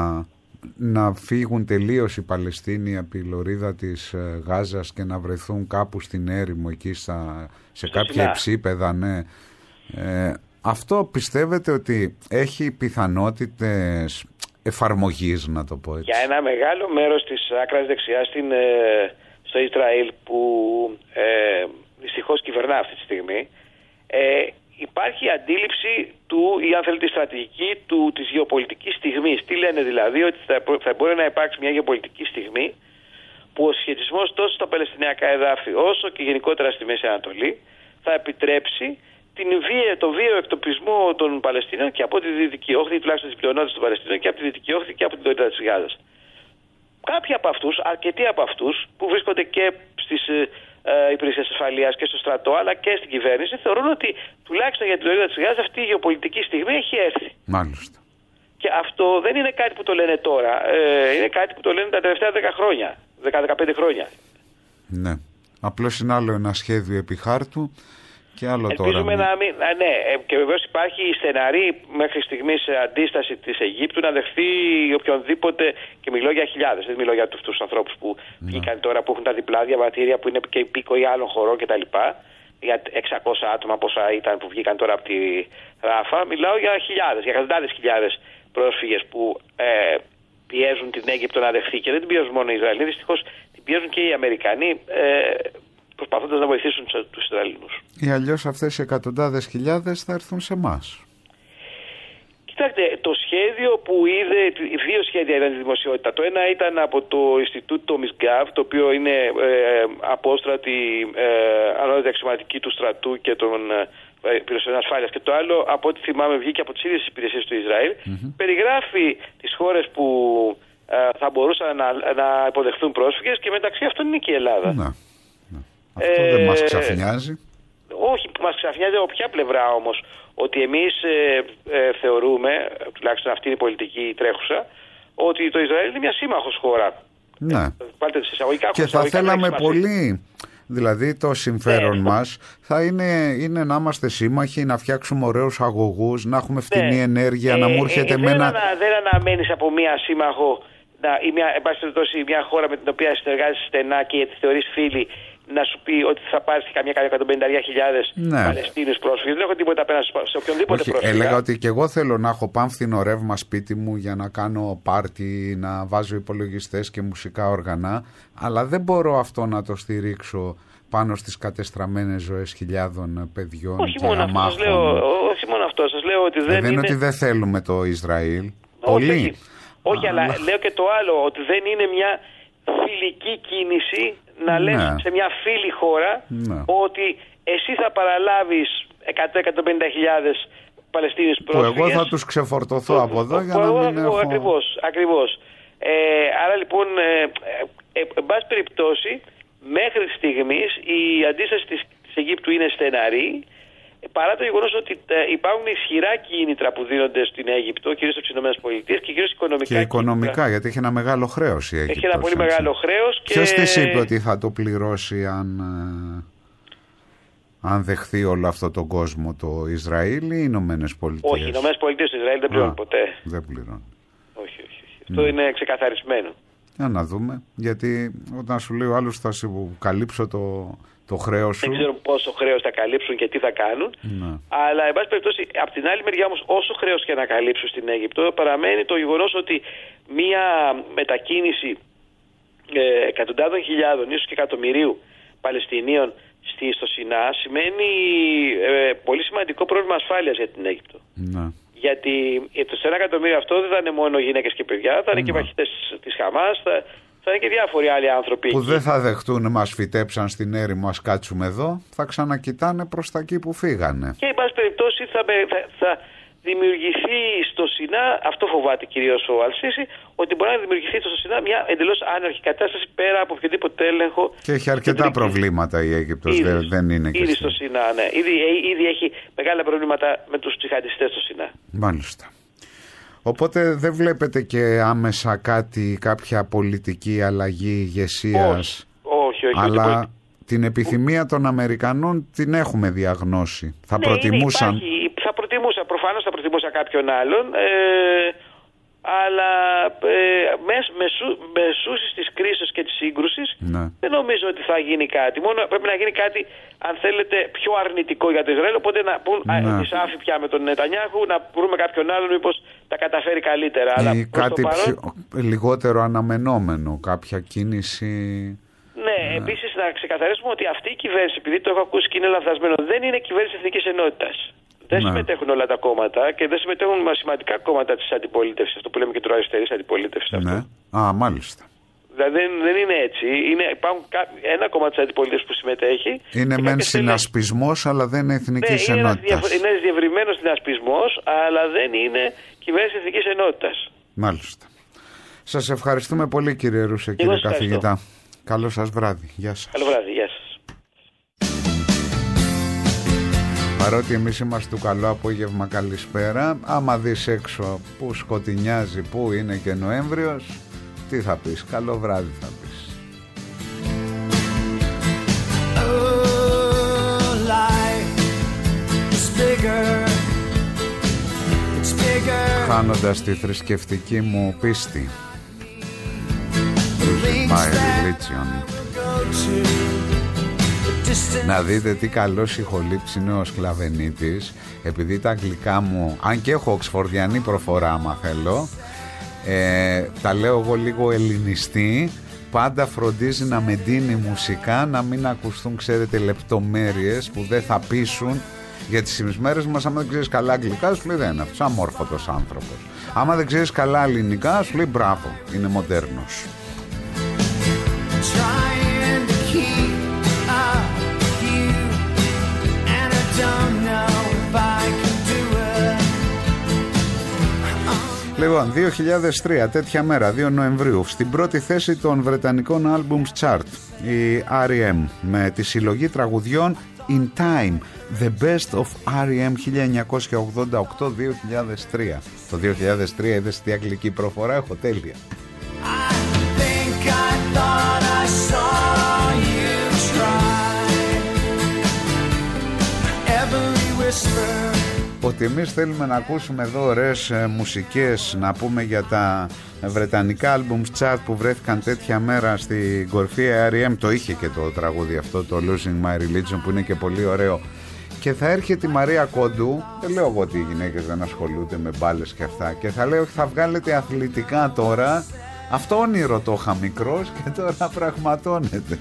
να φύγουν τελείως οι Παλαιστίνοι από τη λωρίδα της Γάζας και να βρεθούν κάπου στην έρημο εκεί στα, σε Στο κάποια Σινά. υψίπεδα, ναι. Ε, αυτό πιστεύετε ότι έχει πιθανότητες εφαρμογής, να το πω έτσι? Για ένα μεγάλο μέρος της άκρας δεξιάς στην, ε, στο Ισραήλ που ε, δυστυχώς κυβερνά αυτή τη στιγμή, ε, υπάρχει αντίληψη του, ή αν θέλετε, τη στρατηγική του, της γεωπολιτικής στιγμής. Τι λένε δηλαδή? Ότι θα, θα μπορεί να υπάρξει μια γεωπολιτική στιγμή που ο συσχετισμός τόσο στα Παλαιστινιακά εδάφη όσο και γενικότερα στη Μέση Ανατολή θα επιτρέψει την βία, το βίαιο εκτοπισμό των Παλαιστίνων και από τη Δυτική Όχθη, τουλάχιστον της πλειονότητας των Παλαιστίνων, και από τη Δυτική Όχθη και από την λωρίδα της Γάζας. Κάποιοι από αυτούς, αρκετοί από αυτούς που βρίσκονται και στις Ε, υπηρεσίες ασφαλείας και στο στρατό αλλά και στην κυβέρνηση θεωρούν ότι τουλάχιστον για την λωρίδα της Γάζας αυτή η γεωπολιτική στιγμή έχει έρθει. Μάλιστα. Και αυτό δεν είναι κάτι που το λένε τώρα. Ε, είναι κάτι που το λένε τα τελευταία δέκα χρόνια, δέκα με δεκαπέντε χρόνια. Ναι. Απλώς είναι άλλο ένα σχέδιο επί χάρτου και άλλο Ελπίζουμε τώρα. να μην, α, ναι, και βεβαίως υπάρχει η στεναρή μέχρι στιγμής αντίσταση της Αιγύπτου να δεχθεί οποιονδήποτε, και μιλώ για χιλιάδες, δεν μιλώ για αυτούς τους ανθρώπους που ναι. βγήκαν τώρα, που έχουν τα διπλά διαβατήρια, που είναι και υπήκοοι άλλων χωρών κτλ. Για εξακόσια άτομα πόσα ήταν που βγήκαν τώρα από τη Ράφα. Μιλάω για χιλιάδες, για εκατοντάδες χιλιάδες πρόσφυγες που ε, πιέζουν την Αίγυπτο να δεχθεί, και δεν την πιέζουν μόνο οι Ισραηλοί, δυστυχώς την πιέζουν και οι Αμερικανοί, ε, προσπαθώντας να βοηθήσουν τους Ισραηλινούς. Ή αλλιώς αυτές οι εκατοντάδες χιλιάδες θα έρθουν σε εμάς. Κοιτάξτε, το σχέδιο που είδε, δύο σχέδια είδαν τη δημοσιότητα. Το ένα ήταν από το Ινστιτούτο Μισγκάβ, το οποίο είναι ε, απόστρατη ε, ανώτατη αξιωματική του στρατού και των ε, υπηρεσιών ασφάλειας. Και το άλλο, από ό,τι θυμάμαι, βγήκε από τις ίδιες υπηρεσίες του Ισραήλ. Mm-hmm. Περιγράφει τις χώρες που ε, θα μπορούσαν να, να υποδεχθούν πρόσφυγες, και μεταξύ αυτών είναι και η Ελλάδα. Να. Αυτό ε, δεν μας ξαφνιάζει. Όχι, μας ξαφνιάζει από ποια πλευρά όμως? Ότι εμείς ε, ε, θεωρούμε, τουλάχιστον αυτή είναι η πολιτική τρέχουσα, ότι το Ισραήλ είναι μια σύμμαχος χώρα. Ναι. Ε, Βάλτε τις εισαγωγικά, και θα θέλαμε πολύ, δηλαδή το συμφέρον ναι. μας θα είναι, είναι να είμαστε σύμμαχοι, να φτιάξουμε ωραίους αγωγούς, να έχουμε φτηνή ναι. ενέργεια, ε, να μου έρχεται ε, με ένα... Δεν αναμένεις από μια σύμμαχο, να, ή μια, εν πάση περιπτώσει, μια χώρα με την οποία συνεργάζεσαι στενά και τη θεωρείς φίλη, να σου πει ότι θα πάρει καμιά εκατόν πενήντα χιλιάδες ναι. Παλαιστίνιους πρόσφυγες. Δεν έχω τίποτα απέναντι σε οποιονδήποτε Όχι, πρόσφυγα. Έλεγα ότι και εγώ θέλω να έχω πάμφθινο ρεύμα σπίτι μου για να κάνω πάρτι, να βάζω υπολογιστές και μουσικά όργανα, αλλά δεν μπορώ αυτό να το στηρίξω πάνω στις κατεστραμμένες ζωές χιλιάδων παιδιών όχι και μόνο αμάχων. Αυτό, σας λέω, όχι μόνο αυτό, σας λέω ότι δεν, δεν είναι... είναι ότι δεν θέλουμε το Ισραήλ. Όχι, Πολύ. όχι, όχι αλλά... αλλά λέω και το άλλο, ότι δεν είναι μια φιλική κίνηση να λες ναι. σε μια φίλη χώρα ναι. ότι εσύ θα παραλάβεις εκατό με εκατόν πενήντα χιλιάδες Παλαιστίνιους πρόσφυγες. Που εγώ θα τους ξεφορτωθώ που, από εδώ που, για που να μην εγώ, έχω... Ακριβώς, ακριβώς. Ε, άρα λοιπόν, ε, ε, ε, εν πάση περιπτώσει, μέχρι στιγμής η αντίσταση της, της Αιγύπτου είναι στεναρή, παρά το γεγονός ότι υπάρχουν ισχυρά κίνητρα που δίνονται στην Αίγυπτο, κυρίως από τις ΗΠΑ και κυρίως οικονομικά. Και οικονομικά, κίνητρα. Γιατί έχει ένα μεγάλο χρέος η Αίγυπτος. Έχει ένα πολύ έτσι. μεγάλο χρέος. Και... Ποιος της είπε ότι θα το πληρώσει αν, αν δεχθεί όλο αυτό τον κόσμο, το Ισραήλ ή οι Ηνωμένες Πολιτείες? Όχι, οι Ηνωμένες Πολιτείες, το Ισραήλ δεν πληρώνει ποτέ. Δεν πληρώνει. Όχι, όχι. όχι. Αυτό ναι. είναι ξεκαθαρισμένο. Για να δούμε, γιατί όταν σου λέει ο άλλος θα σου καλύψω το... το χρέος σου. Δεν ξέρω πόσο χρέος θα καλύψουν και τι θα κάνουν. Ναι. Αλλά, εν πάση περιπτώσει, από την άλλη μεριά όμως, όσο χρέος και να καλύψουν στην Αίγυπτο, παραμένει το γεγονός ότι μία μετακίνηση ε, εκατοντάδων χιλιάδων, ίσως και εκατομμυρίου Παλαιστινίων στη, στο Σινά σημαίνει ε, πολύ σημαντικό πρόβλημα ασφάλειας για την Αίγυπτο. Ναι. Γιατί το ένα εκατομμύριο αυτό δεν θα είναι μόνο γυναίκες και παιδιά, θα είναι ναι. και μαχητές της Χαμάς, θα, θα είναι και διάφοροι άλλοι άνθρωποι. Που εκεί. δεν θα δεχτούν, μας φυτέψαν στην έρημο, ας κάτσουμε εδώ. Θα ξανακοιτάνε προς τα εκεί που φύγανε. Και εν πάση περιπτώσει θα, θα, θα δημιουργηθεί στο Σινά, αυτό φοβάται κυρίως ο Αλσίσι, ότι μπορεί να δημιουργηθεί στο Σινά μια εντελώς άναρχη κατάσταση πέρα από οποιοδήποτε έλεγχο. Και έχει αρκετά και προβλήματα η Αίγυπτος, ήδη, δεν, δεν είναι και ήδη στο Σινά, ναι. Ήδη, ήδη έχει μεγάλα προβλήματα με τους τζιχαντιστές στο Σινά. Μάλιστα. Οπότε δεν βλέπετε και άμεσα κάτι, κάποια πολιτική αλλαγή ηγεσίας. Όχι, όχι, όχι. Αλλά όχι. την επιθυμία των Αμερικανών την έχουμε διαγνώσει. Θα ναι, προτιμούσαν... Είναι, υπάρχει, θα προτιμούσα, προφανώς θα προτιμούσα κάποιον άλλον, ε, αλλά ε, με σούσεις της κρίσης και της σύγκρουσης ναι. δεν νομίζω ότι θα γίνει κάτι. Μόνο πρέπει να γίνει κάτι, αν θέλετε, πιο αρνητικό για το Ισραήλ. Οπότε να πούν ναι. τη άφη πια με τον Νετανιάχου, να βρούμε κάποιον άλλον μήπως τα καταφέρει καλύτερα. Ή αλλά κάτι παρόν... πιο, λιγότερο αναμενόμενο, κάποια κίνηση... Ναι, ναι. Επίσης να ξεκαθαρίσουμε ότι αυτή η κυβέρνηση, επειδή το έχω ακούσει και είναι λανθασμένο, δεν είναι κυβέρνηση Εθνικής Ενότητας. Δεν ναι. συμμετέχουν όλα τα κόμματα και δεν συμμετέχουν σημαντικά κόμματα της αντιπολίτευσης, αυτό που λέμε και του αριστερής αντιπολίτευσης. Ναι. Α, μάλιστα. Δηλαδή δεν, δεν είναι έτσι. Είναι, υπάρχουν ένα κόμμα της αντιπολίτευσης που συμμετέχει. Είναι μεν συνασπισμός, αλλά δεν είναι Εθνικής ναι, Ενότητας. Είναι ένας διευρυμένος συνασπισμός, αλλά δεν είναι κυβέρνηση Εθνικής Ενότητας. Μάλιστα. Σας ευχαριστούμε πολύ, κύριε Ρούσε, κύριε καθηγητά. Καλό σας βράδυ. Γεια σας. Καλό βράδυ. Γεια σας. Παρότι εμείς είμαστε του καλό απόγευμα, καλησπέρα. Άμα δεις έξω που σκοτεινιάζει, που είναι και Νοέμβριος, τι θα πεις? Καλό βράδυ θα πεις. Oh, life is bigger. It's bigger. Χάνοντας τη θρησκευτική μου πίστη. Losing my religion. Να δείτε τι καλός ηχολήπτης είναι ο Σκλαβενίτης. Επειδή τα αγγλικά μου, αν και έχω οξφορδιανή προφορά άμα θέλω, ε, τα λέω εγώ λίγο ελληνιστή. Πάντα φροντίζει να με ντύνει μουσικά, να μην ακουστούν, ξέρετε, λεπτομέρειες που δεν θα πείσουν. Γιατί στις μέρες μας, άμα δεν ξέρεις καλά αγγλικά, σου λέει δεν είναι αυτός αμόρφωτος άνθρωπος. Άμα δεν ξέρεις καλά ελληνικά, σου λέει μπράβο, είναι μοντέρνος. Λοιπόν, δύο χιλιάδες τρία, τέτοια μέρα, δύο Νοεμβρίου, στην πρώτη θέση των βρετανικών albums chart, η αρ ι εμ με τη συλλογή τραγουδιών In Time, The Best of αρ ι εμ χίλια εννιακόσια ογδόντα οκτώ με δύο χιλιάδες τρία. Το δύο χιλιάδες τρία είδες τι αγγλική προφορά έχω, τέλεια. Ότι εμείς θέλουμε να ακούσουμε εδώ ωραίες ε, μουσικές, να πούμε για τα βρετανικά albums chart που βρέθηκαν τέτοια μέρα στην κορφή. αρ ι εμ το είχε και το τραγούδι αυτό, το Losing My Religion, που είναι και πολύ ωραίο. Και θα έρχεται η Μαρία Κόντου, δεν λέω εγώ ότι οι γυναίκες δεν ασχολούνται με μπάλες και αυτά, και θα λέω ότι θα βγάλετε αθλητικά τώρα. Αυτό όνειρο το είχα μικρός και τώρα πραγματώνεται.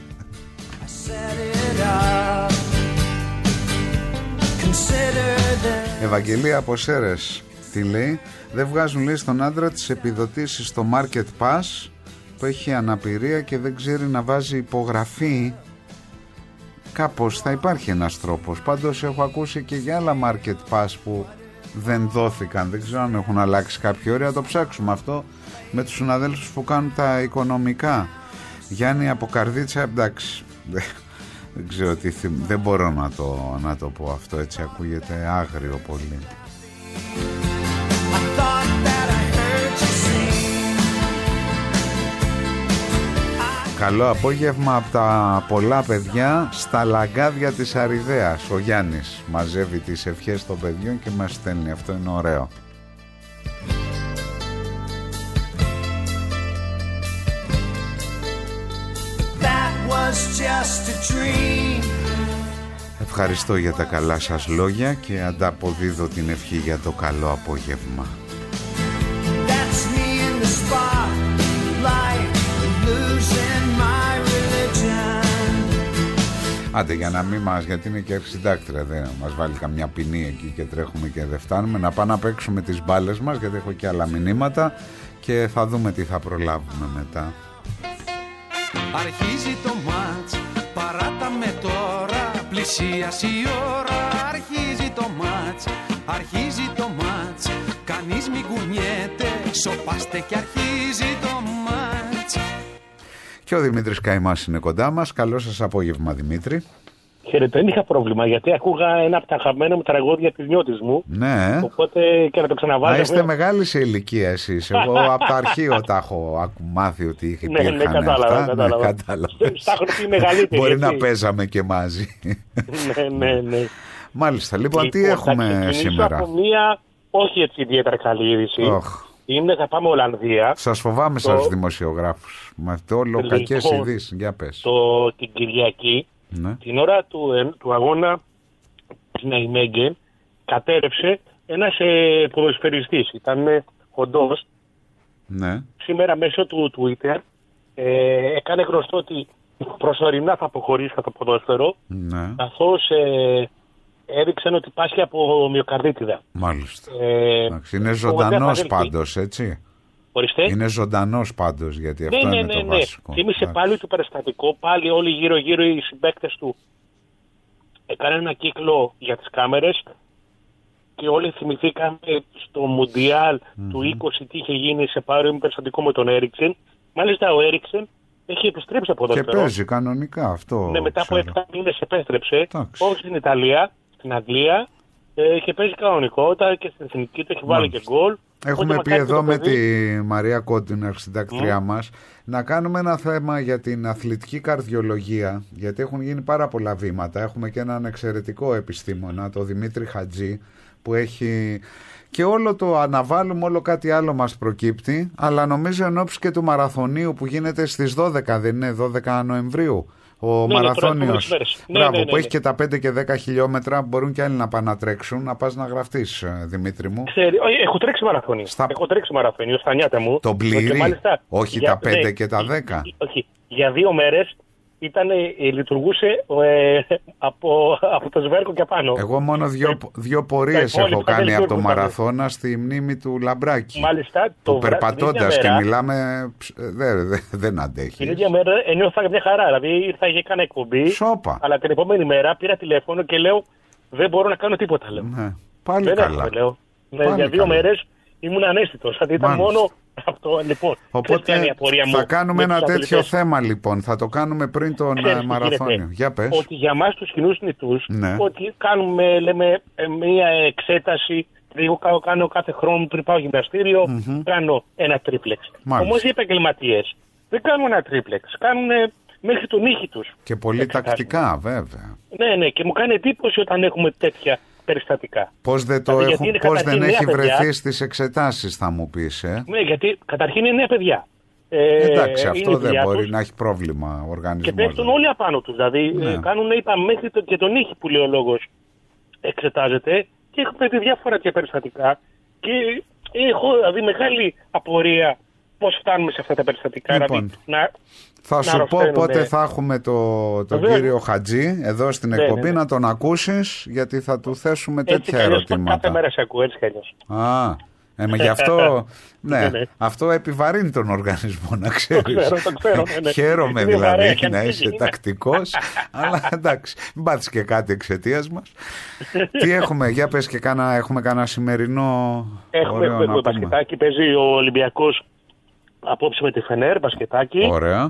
Ευαγγελία από Σέρες, τι λέει? Δεν βγάζουν, λέει, στον άντρα τις επιδοτήσεις στο Market Pass που έχει αναπηρία και δεν ξέρει να βάζει υπογραφή. Κάπως θα υπάρχει ένας τρόπος. Πάντως έχω ακούσει και για άλλα Market Pass που δεν δόθηκαν. Δεν ξέρω αν έχουν αλλάξει κάποια όρια. Το ψάξουμε αυτό με τους συναδέλφους που κάνουν τα οικονομικά. Γιάννη από Καρδίτσα, εντάξει, δεν ξέρω τι, δεν μπορώ να το, να το πω αυτό, έτσι ακούγεται άγριο πολύ. Καλό απόγευμα από τα πολλά παιδιά στα λαγκάδια της Αριδέας. Ο Γιάννης μαζεύει τις ευχές των παιδιών και μας στέλνει. Αυτό είναι ωραίο. Ευχαριστώ για τα καλά σας λόγια και ανταποδίδω την ευχή για το καλό απόγευμα. Άντε, για να μην μας, γιατί είναι και αρχισυντάκτρια, δεν μας βάλει καμιά ποινή εκεί και τρέχουμε και δεν φτάνουμε, να πάμε να παίξουμε τις μπάλες μας, γιατί έχω και άλλα μηνύματα και θα δούμε τι θα προλάβουμε μετά. Αρχίζει το μάτς, παράτα με τώρα, πλησίασε η ώρα. Αρχίζει το μάτς, αρχίζει το μάτς, κανείς μη κουνιέται, σοπάστε και αρχίζει το μάτς. Και ο Δημήτρης Καημάς είναι κοντά μας. Καλό σας απόγευμα, Δημήτρη. Χαίρετε, δεν είχα πρόβλημα γιατί ακούγα ένα από τα αγαπημένα μου τραγούδια της νιώτης μου. Ναι. Οπότε και να το ξαναβάλω. Α, είστε μεγάλοι σε ηλικία εσείς. Εγώ από το αρχείο τα έχω μάθει ότι είχε ναι, ναι, κατάλαβα, αυτά. κατάλαβα. Ναι, κατάλαβα. Στα χρόνια μεγαλύτερη. Μπορεί έτσι. να παίζαμε και μαζί. ναι, ναι, ναι. Μάλιστα. Λοιπόν, λοιπόν τι έχουμε σήμερα? Από μία όχι έτσι ιδιαίτερα καλή είδηση. Oh. Είναι, θα πάμε Ολλανδία. Σας φοβάμαι το... σας δημοσιογράφους. Με αυτό όλο λοιπόν, κακές ειδήσεις. Για πες. Το, την Κυριακή, ναι. την ώρα του, ε, του αγώνα στην Ναϊμέγγεν, κατέρευσε ένας ε, ποδοσφαιριστής. Ήταν ε, κοντός. Ναι. Σήμερα μέσω του Twitter ε, έκανε γνωστό ότι προσωρινά θα αποχωρήσει από το ποδόσφαιρο. Ναι. Καθώς ε, έδειξαν ότι πάσχει από μυοκαρδίτιδα. Μάλιστα. Ε, είναι ζωντανός πάντως, έτσι. Ορίστε. Είναι ζωντανός πάντως, γιατί ναι, αυτό ναι, είναι ναι, το ναι. βασικό. Θύμισε Ά. πάλι το περιστατικό, πάλι όλοι γύρω-γύρω οι συμπαίκτες του έκανε ένα κύκλο για τις κάμερες και όλοι θυμηθήκαμε στο Μουντιάλ mm-hmm. του είκοσι τι είχε γίνει σε παρόμοιο περιστατικό με τον Έριξεν. Μάλιστα ο Έριξεν έχει επιστρέψει από εδώ. Και παίζει κανονικά αυτό. Ναι, μετά ξέρω. από επτά μήνες επέστρεψε, Τάξη. όχι στην Ιταλία, στην Αγγλία ε, και παίζει κανονικότητα και στην εθνική του έχει βάλει και γκολ. Έχουμε πει εδώ με τη Μαρία Κόντινερ, συντάκτριά mm. μας, να κάνουμε ένα θέμα για την αθλητική καρδιολογία, γιατί έχουν γίνει πάρα πολλά βήματα. Έχουμε και έναν εξαιρετικό επιστήμονα, τον Δημήτρη Χατζή, που έχει... Και όλο το αναβάλουμε, όλο κάτι άλλο μας προκύπτει, αλλά νομίζω εν ώψη και του μαραθωνίου που γίνεται στις δώδεκα, δεν είναι δώδεκα Νοεμβρίου. Ο ναι, μαραθώνιος, ναι, μπράβο, ναι, ναι, ναι, που έχει και τα πέντε και δέκα χιλιόμετρα, μπορούν και άλλοι να πάνε να τρέξουν. Να πας να γραφτείς, Δημήτρη μου. Ξέρει, έχω τρέξει μαραθώνιο. Στα... Έχω τρέξει μαραθώνιο στα νιάτα μου. Το πλήρη, μάλιστα, όχι για, τα πέντε ναι, και τα δέκα. Όχι, για δύο μέρες ήταν, ε, λειτουργούσε ε, από, από το Σβέρκο και πάνω. Εγώ μόνο δύο, ε, δύο πορείες έχω κάνει από το μαραθώνα στη μνήμη του Λαμπράκη. Μάλιστα. Που περπατώντας και μιλάμε δεν δε, δε αντέχει. Την ίδια μέρα ένιωθα μια χαρά. Δηλαδή ήρθα και έκανα εκπομπή. Σόπα. Αλλά την επόμενη μέρα πήρα τηλέφωνο και λέω δεν μπορώ να κάνω τίποτα. Λέω. Ναι, πάλι δεν καλά. Έχω, λέω. Πάλι για δύο μέρες ήμουν ανέστητος. Δηλαδή ήταν Μάλιστα. μόνο αυτό. Λοιπόν, οπότε θα κάνουμε ένα τέτοιο αθλητές. θέμα λοιπόν. Θα το κάνουμε πριν τον Ξέρεις, μαραθώνιο. Για πες. Ότι για μας τους κοινούς νητούς, ναι. ότι κάνουμε λέμε, μια εξέταση. Εγώ κάνω, κάνω κάθε χρόνο πριν πάω γυμναστήριο, mm-hmm. κάνω ένα τρίπλεξ. Όμως οι επαγγελματίες δεν κάνουν ένα τρίπλεξ. Κάνουν μέχρι τον ήχη τους. Και πολύ τακτικά, βέβαια. Ναι, ναι, και μου κάνει εντύπωση όταν έχουμε τέτοια περιστατικά. Πώς δεν, το δηλαδή, έχουν, πώς δεν έχει βρεθεί παιδιά. Στις εξετάσεις, θα μου πεις, ε? Ναι, γιατί καταρχήν είναι νέα παιδιά. Ε, Εντάξει, αυτό δεν μπορεί τους. να έχει πρόβλημα ο οργανισμός. Και πέφτουν όλοι απάνω τους. Δηλαδή ναι. ε, κάνουν, είπα, μέχρι το, και τον ήχη που λέει ο λόγος εξετάζεται και έχουμε δει διάφορα τέτοια περιστατικά. Και έχω δηλαδή μεγάλη απορία πώς φτάνουμε σε αυτά τα περιστατικά. Λοιπόν, δηλαδή, να, θα να σου πω πότε θα έχουμε το, τον Βέβαια. κύριο Χατζή εδώ στην εκπομπή ναι, ναι, ναι. να τον ακούσεις, γιατί θα του θέσουμε τέτοια έτσι, ερωτήματα. Κάθε μέρα σε ακούω, έτσι κι αλλιώς. Α, ε, με γι' αυτό, ναι, ναι, ναι. αυτό επιβαρύνει τον οργανισμό, να ξέρεις. Το ξέρω, το ξέρω. Ναι, ναι. Χαίρομαι δηλαδή να είσαι τακτικός, αλλά εντάξει, μην πάθεις και κάτι εξαιτίας μας. Τι έχουμε, για πες και κάνα, έχουμε κάνα σημερινό έχουμε, ωραίο έχουμε, να μπασκετάκι, παίζει ο Ολυμπιακός απόψε με τη Φενέρ, μπασκετάκι. Ωραία.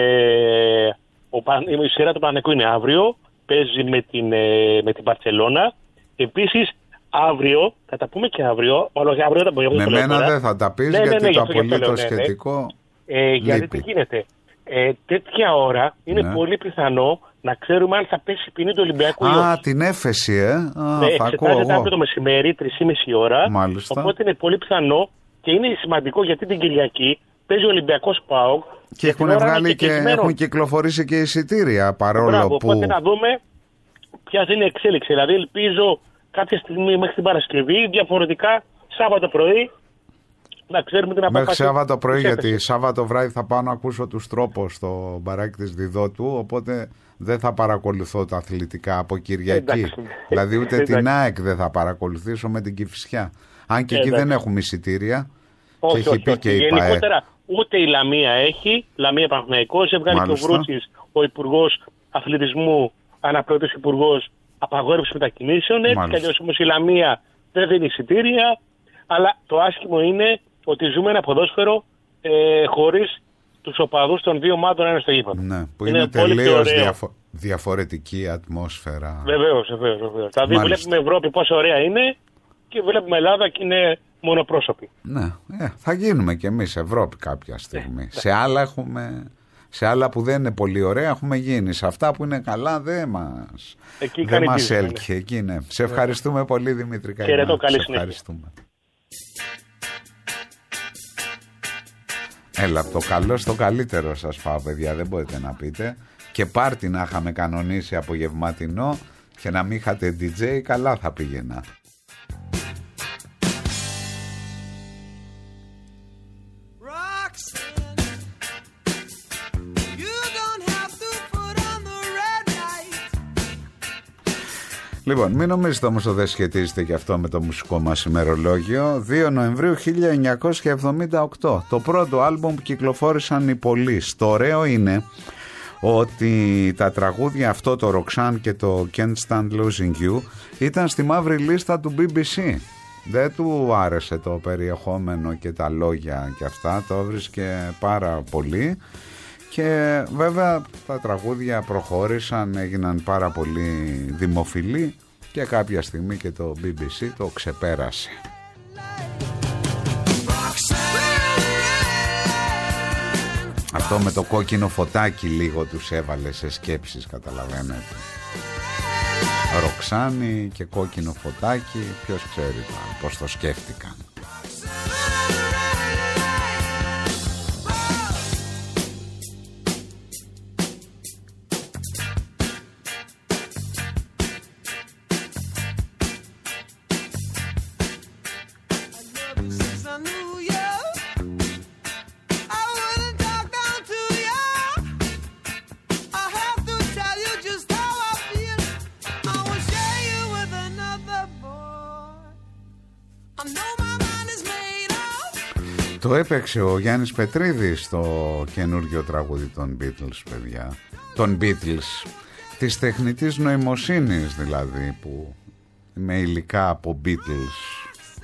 Ε, ο, η σειρά του Παναθηναϊκού είναι αύριο, παίζει με την, ε, με την Μπαρτσελώνα. Επίσης, αύριο, θα τα πούμε και αύριο, μάλλον αύριο δεν μπορούμε να τα πούμε. Με μένα δεν θα τα πεις, ναι, γιατί ναι, ναι, το απολύτως σχετικό ναι, ναι. Ε, γιατί τι γίνεται. Ε, τέτοια ώρα είναι ναι. πολύ πιθανό να ξέρουμε αν θα πέσει η ποινή του Ολυμπιακού. Α, την έφεση, ε. Α, ναι, θα εξετάζεται αύριο το μεσημέρι, τρεις και μισή ώρα. Μάλιστα. Οπότε είναι πολύ πιθανό και είναι σημαντικό γιατί την Κυριακή παίζει ο Ολυμπιακός ΠΑΟΚ. Και έχουν βγάλει και, και έχουν κυκλοφορήσει και εισιτήρια παρόλο Μπράβο, που. Οπότε να δούμε ποια θα είναι η εξέλιξη. Δηλαδή, ελπίζω κάποια στιγμή μέχρι την Παρασκευή, διαφορετικά Σάββατο πρωί, να ξέρουμε την απόφαση. Μέχρι Σάββατο πρωί, γιατί Σάββατο βράδυ θα πάω να ακούσω τους τρόπους στο μπαράκι της Διδότου, οπότε δεν θα παρακολουθώ τα αθλητικά από Κυριακή. Εντάξει. Δηλαδή ούτε Εντάξει. την ΑΕΚ δεν θα παρακολουθήσω με την Κηφισιά. Αν και εκεί δεν έχουμε εισιτήρια. Όχι, έχει όχι, πει όχι. και η Γενικότερα ΠΑΕ. ούτε η Λαμία έχει, Λαμία Παναθηναϊκός, έβγαλε και ο Βρούτσης, ο Υπουργός Αθλητισμού, αναπληρωτής Υπουργός, απαγόρευση μετακινήσεων. Έτσι κι αλλιώς όμως η Λαμία δεν δίνει εισιτήρια, αλλά το άσχημο είναι ότι ζούμε ένα ποδόσφαιρο ε, χωρίς τους οπαδούς των δύο ομάδων ένα στο γήπεδο. Ναι, που είναι, είναι πολύ τελείως διαφο- διαφορετική ατμόσφαιρα. Βεβαίως, βεβαίως, βεβαίως. Δηλαδή βλέπουμε Ευρώπη πόσο ωραία είναι και βλέπουμε Ελλάδα και είναι μονοπρόσωποι. Ναι, ε, θα γίνουμε κι εμείς Ευρώπη κάποια στιγμή. Ναι, σε άλλα έχουμε... Σε άλλα που δεν είναι πολύ ωραία έχουμε γίνει. Σε αυτά που είναι καλά δεν μας, δεν μας έλκει. Εκεί είναι. Σε ευχαριστούμε yeah. πολύ Δημήτρη Καϊνά. Χαιρετώ, καλή συνέχεια. Ευχαριστούμε. Έλα, από το καλό στο καλύτερο σας πάω, παιδιά, δεν μπορείτε να πείτε. Και πάρτι να είχαμε κανονίσει απογευματινό και να μην είχατε ντι τζέι, καλά θα πήγαινα. Λοιπόν, μην νομίζετε όμως ότι δεν σχετίζεται και αυτό με το μουσικό μας ημερολόγιο. δύο Νοεμβρίου χίλια εννιακόσια εβδομήντα οκτώ, το πρώτο άλμπουμ που κυκλοφόρησαν οι Police. Το ωραίο είναι ότι τα τραγούδια αυτό, το Roxanne και το Can't Stand Losing You, ήταν στη μαύρη λίστα του μπι μπι σι. Δεν του άρεσε το περιεχόμενο και τα λόγια και αυτά, το βρίσκε πάρα πολύ. Και βέβαια τα τραγούδια προχώρησαν, έγιναν πάρα πολύ δημοφιλή και κάποια στιγμή και το μπι μπι σι το ξεπέρασε. Αυτό με το κόκκινο φωτάκι λίγο τους έβαλε σε σκέψεις, καταλαβαίνετε. Ροξάνη και κόκκινο φωτάκι, ποιος ξέρει πώς το σκέφτηκαν. Το έπαιξε ο Γιάννης Πετρίδης στο καινούργιο τραγούδι των Beatles, παιδιά. Των Beatles. Της τεχνητής νοημοσύνης δηλαδή, που με υλικά από Beatles.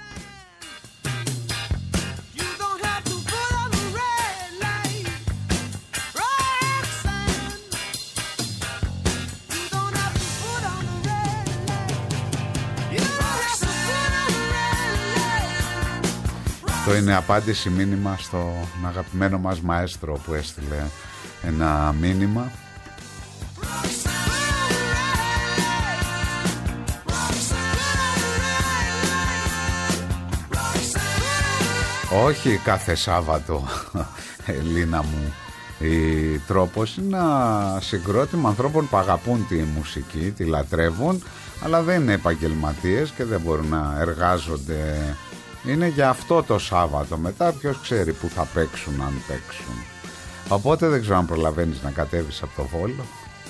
Αυτό είναι απάντηση μήνυμα στον αγαπημένο μας μαέστρο που έστειλε ένα μήνυμα. Όχι κάθε Σάββατο, Ελίνα μου. Η τρόπος είναι ένα συγκρότημα ανθρώπων που αγαπούν τη μουσική, τη λατρεύουν, αλλά δεν είναι επαγγελματίες και δεν μπορούν να εργάζονται. Είναι για αυτό το Σάββατο. Μετά ποιος ξέρει που θα παίξουν, αν παίξουν. Οπότε δεν ξέρω αν προλαβαίνεις να κατέβεις από το Βόλο.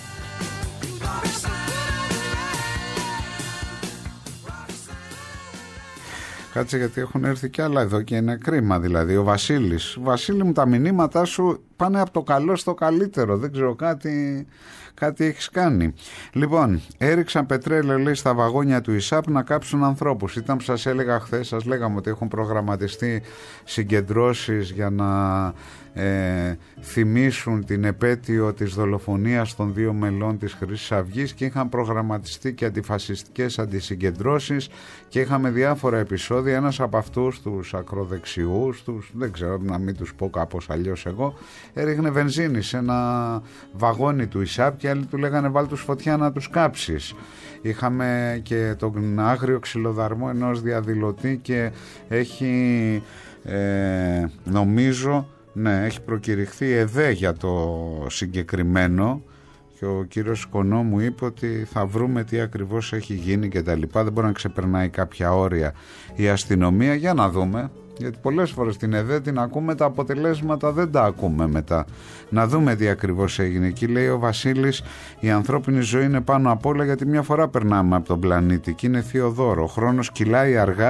Κάτσε, γιατί έχουν έρθει κι άλλα εδώ και είναι κρίμα. Δηλαδή ο Βασίλης, Βασίλη μου, τα μηνύματά σου πάνε από το καλό στο καλύτερο. Δεν ξέρω, κάτι, κάτι έχεις κάνει. Λοιπόν, έριξαν πετρέλαιο, λέει, στα βαγόνια του ΙΣΑΠ να κάψουν ανθρώπους. Ήταν που σας έλεγα χθες, σας λέγαμε ότι έχουν προγραμματιστεί συγκεντρώσεις για να ε, θυμίσουν την επέτειο της δολοφονίας των δύο μελών της Χρυσής Αυγής και είχαν προγραμματιστεί και αντιφασιστικές αντισυγκεντρώσεις και είχαμε διάφορα επεισόδια. Ένας από αυτούς, τους ακροδεξιούς, τους, δεν ξέρω να μην τους πω κάπως αλλιώς εγώ, έριχνε βενζίνη σε ένα βαγόνι του ΙΣΑΠ και άλλοι του λέγανε βάλ τους φωτιά να τους κάψεις. Είχαμε και τον άγριο ξυλοδαρμό ενός διαδηλωτή και έχει ε, νομίζω ναι, έχει προκηρυχθεί ΕΔΕ για το συγκεκριμένο και ο κύριος Κονό μου είπε ότι θα βρούμε τι ακριβώς έχει γίνει και τα λοιπά. Δεν μπορεί να ξεπερνάει κάποια όρια η αστυνομία, για να δούμε, γιατί πολλές φορές την ΕΔΕ την ακούμε, τα αποτελέσματα δεν τα ακούμε μετά. Να δούμε τι ακριβώς έγινε. Εκεί λέει ο Βασίλης, η ανθρώπινη ζωή είναι πάνω απ' όλα, γιατί μια φορά περνάμε από τον πλανήτη και είναι θείο δώρο. Ο χρόνος κυλάει αργά,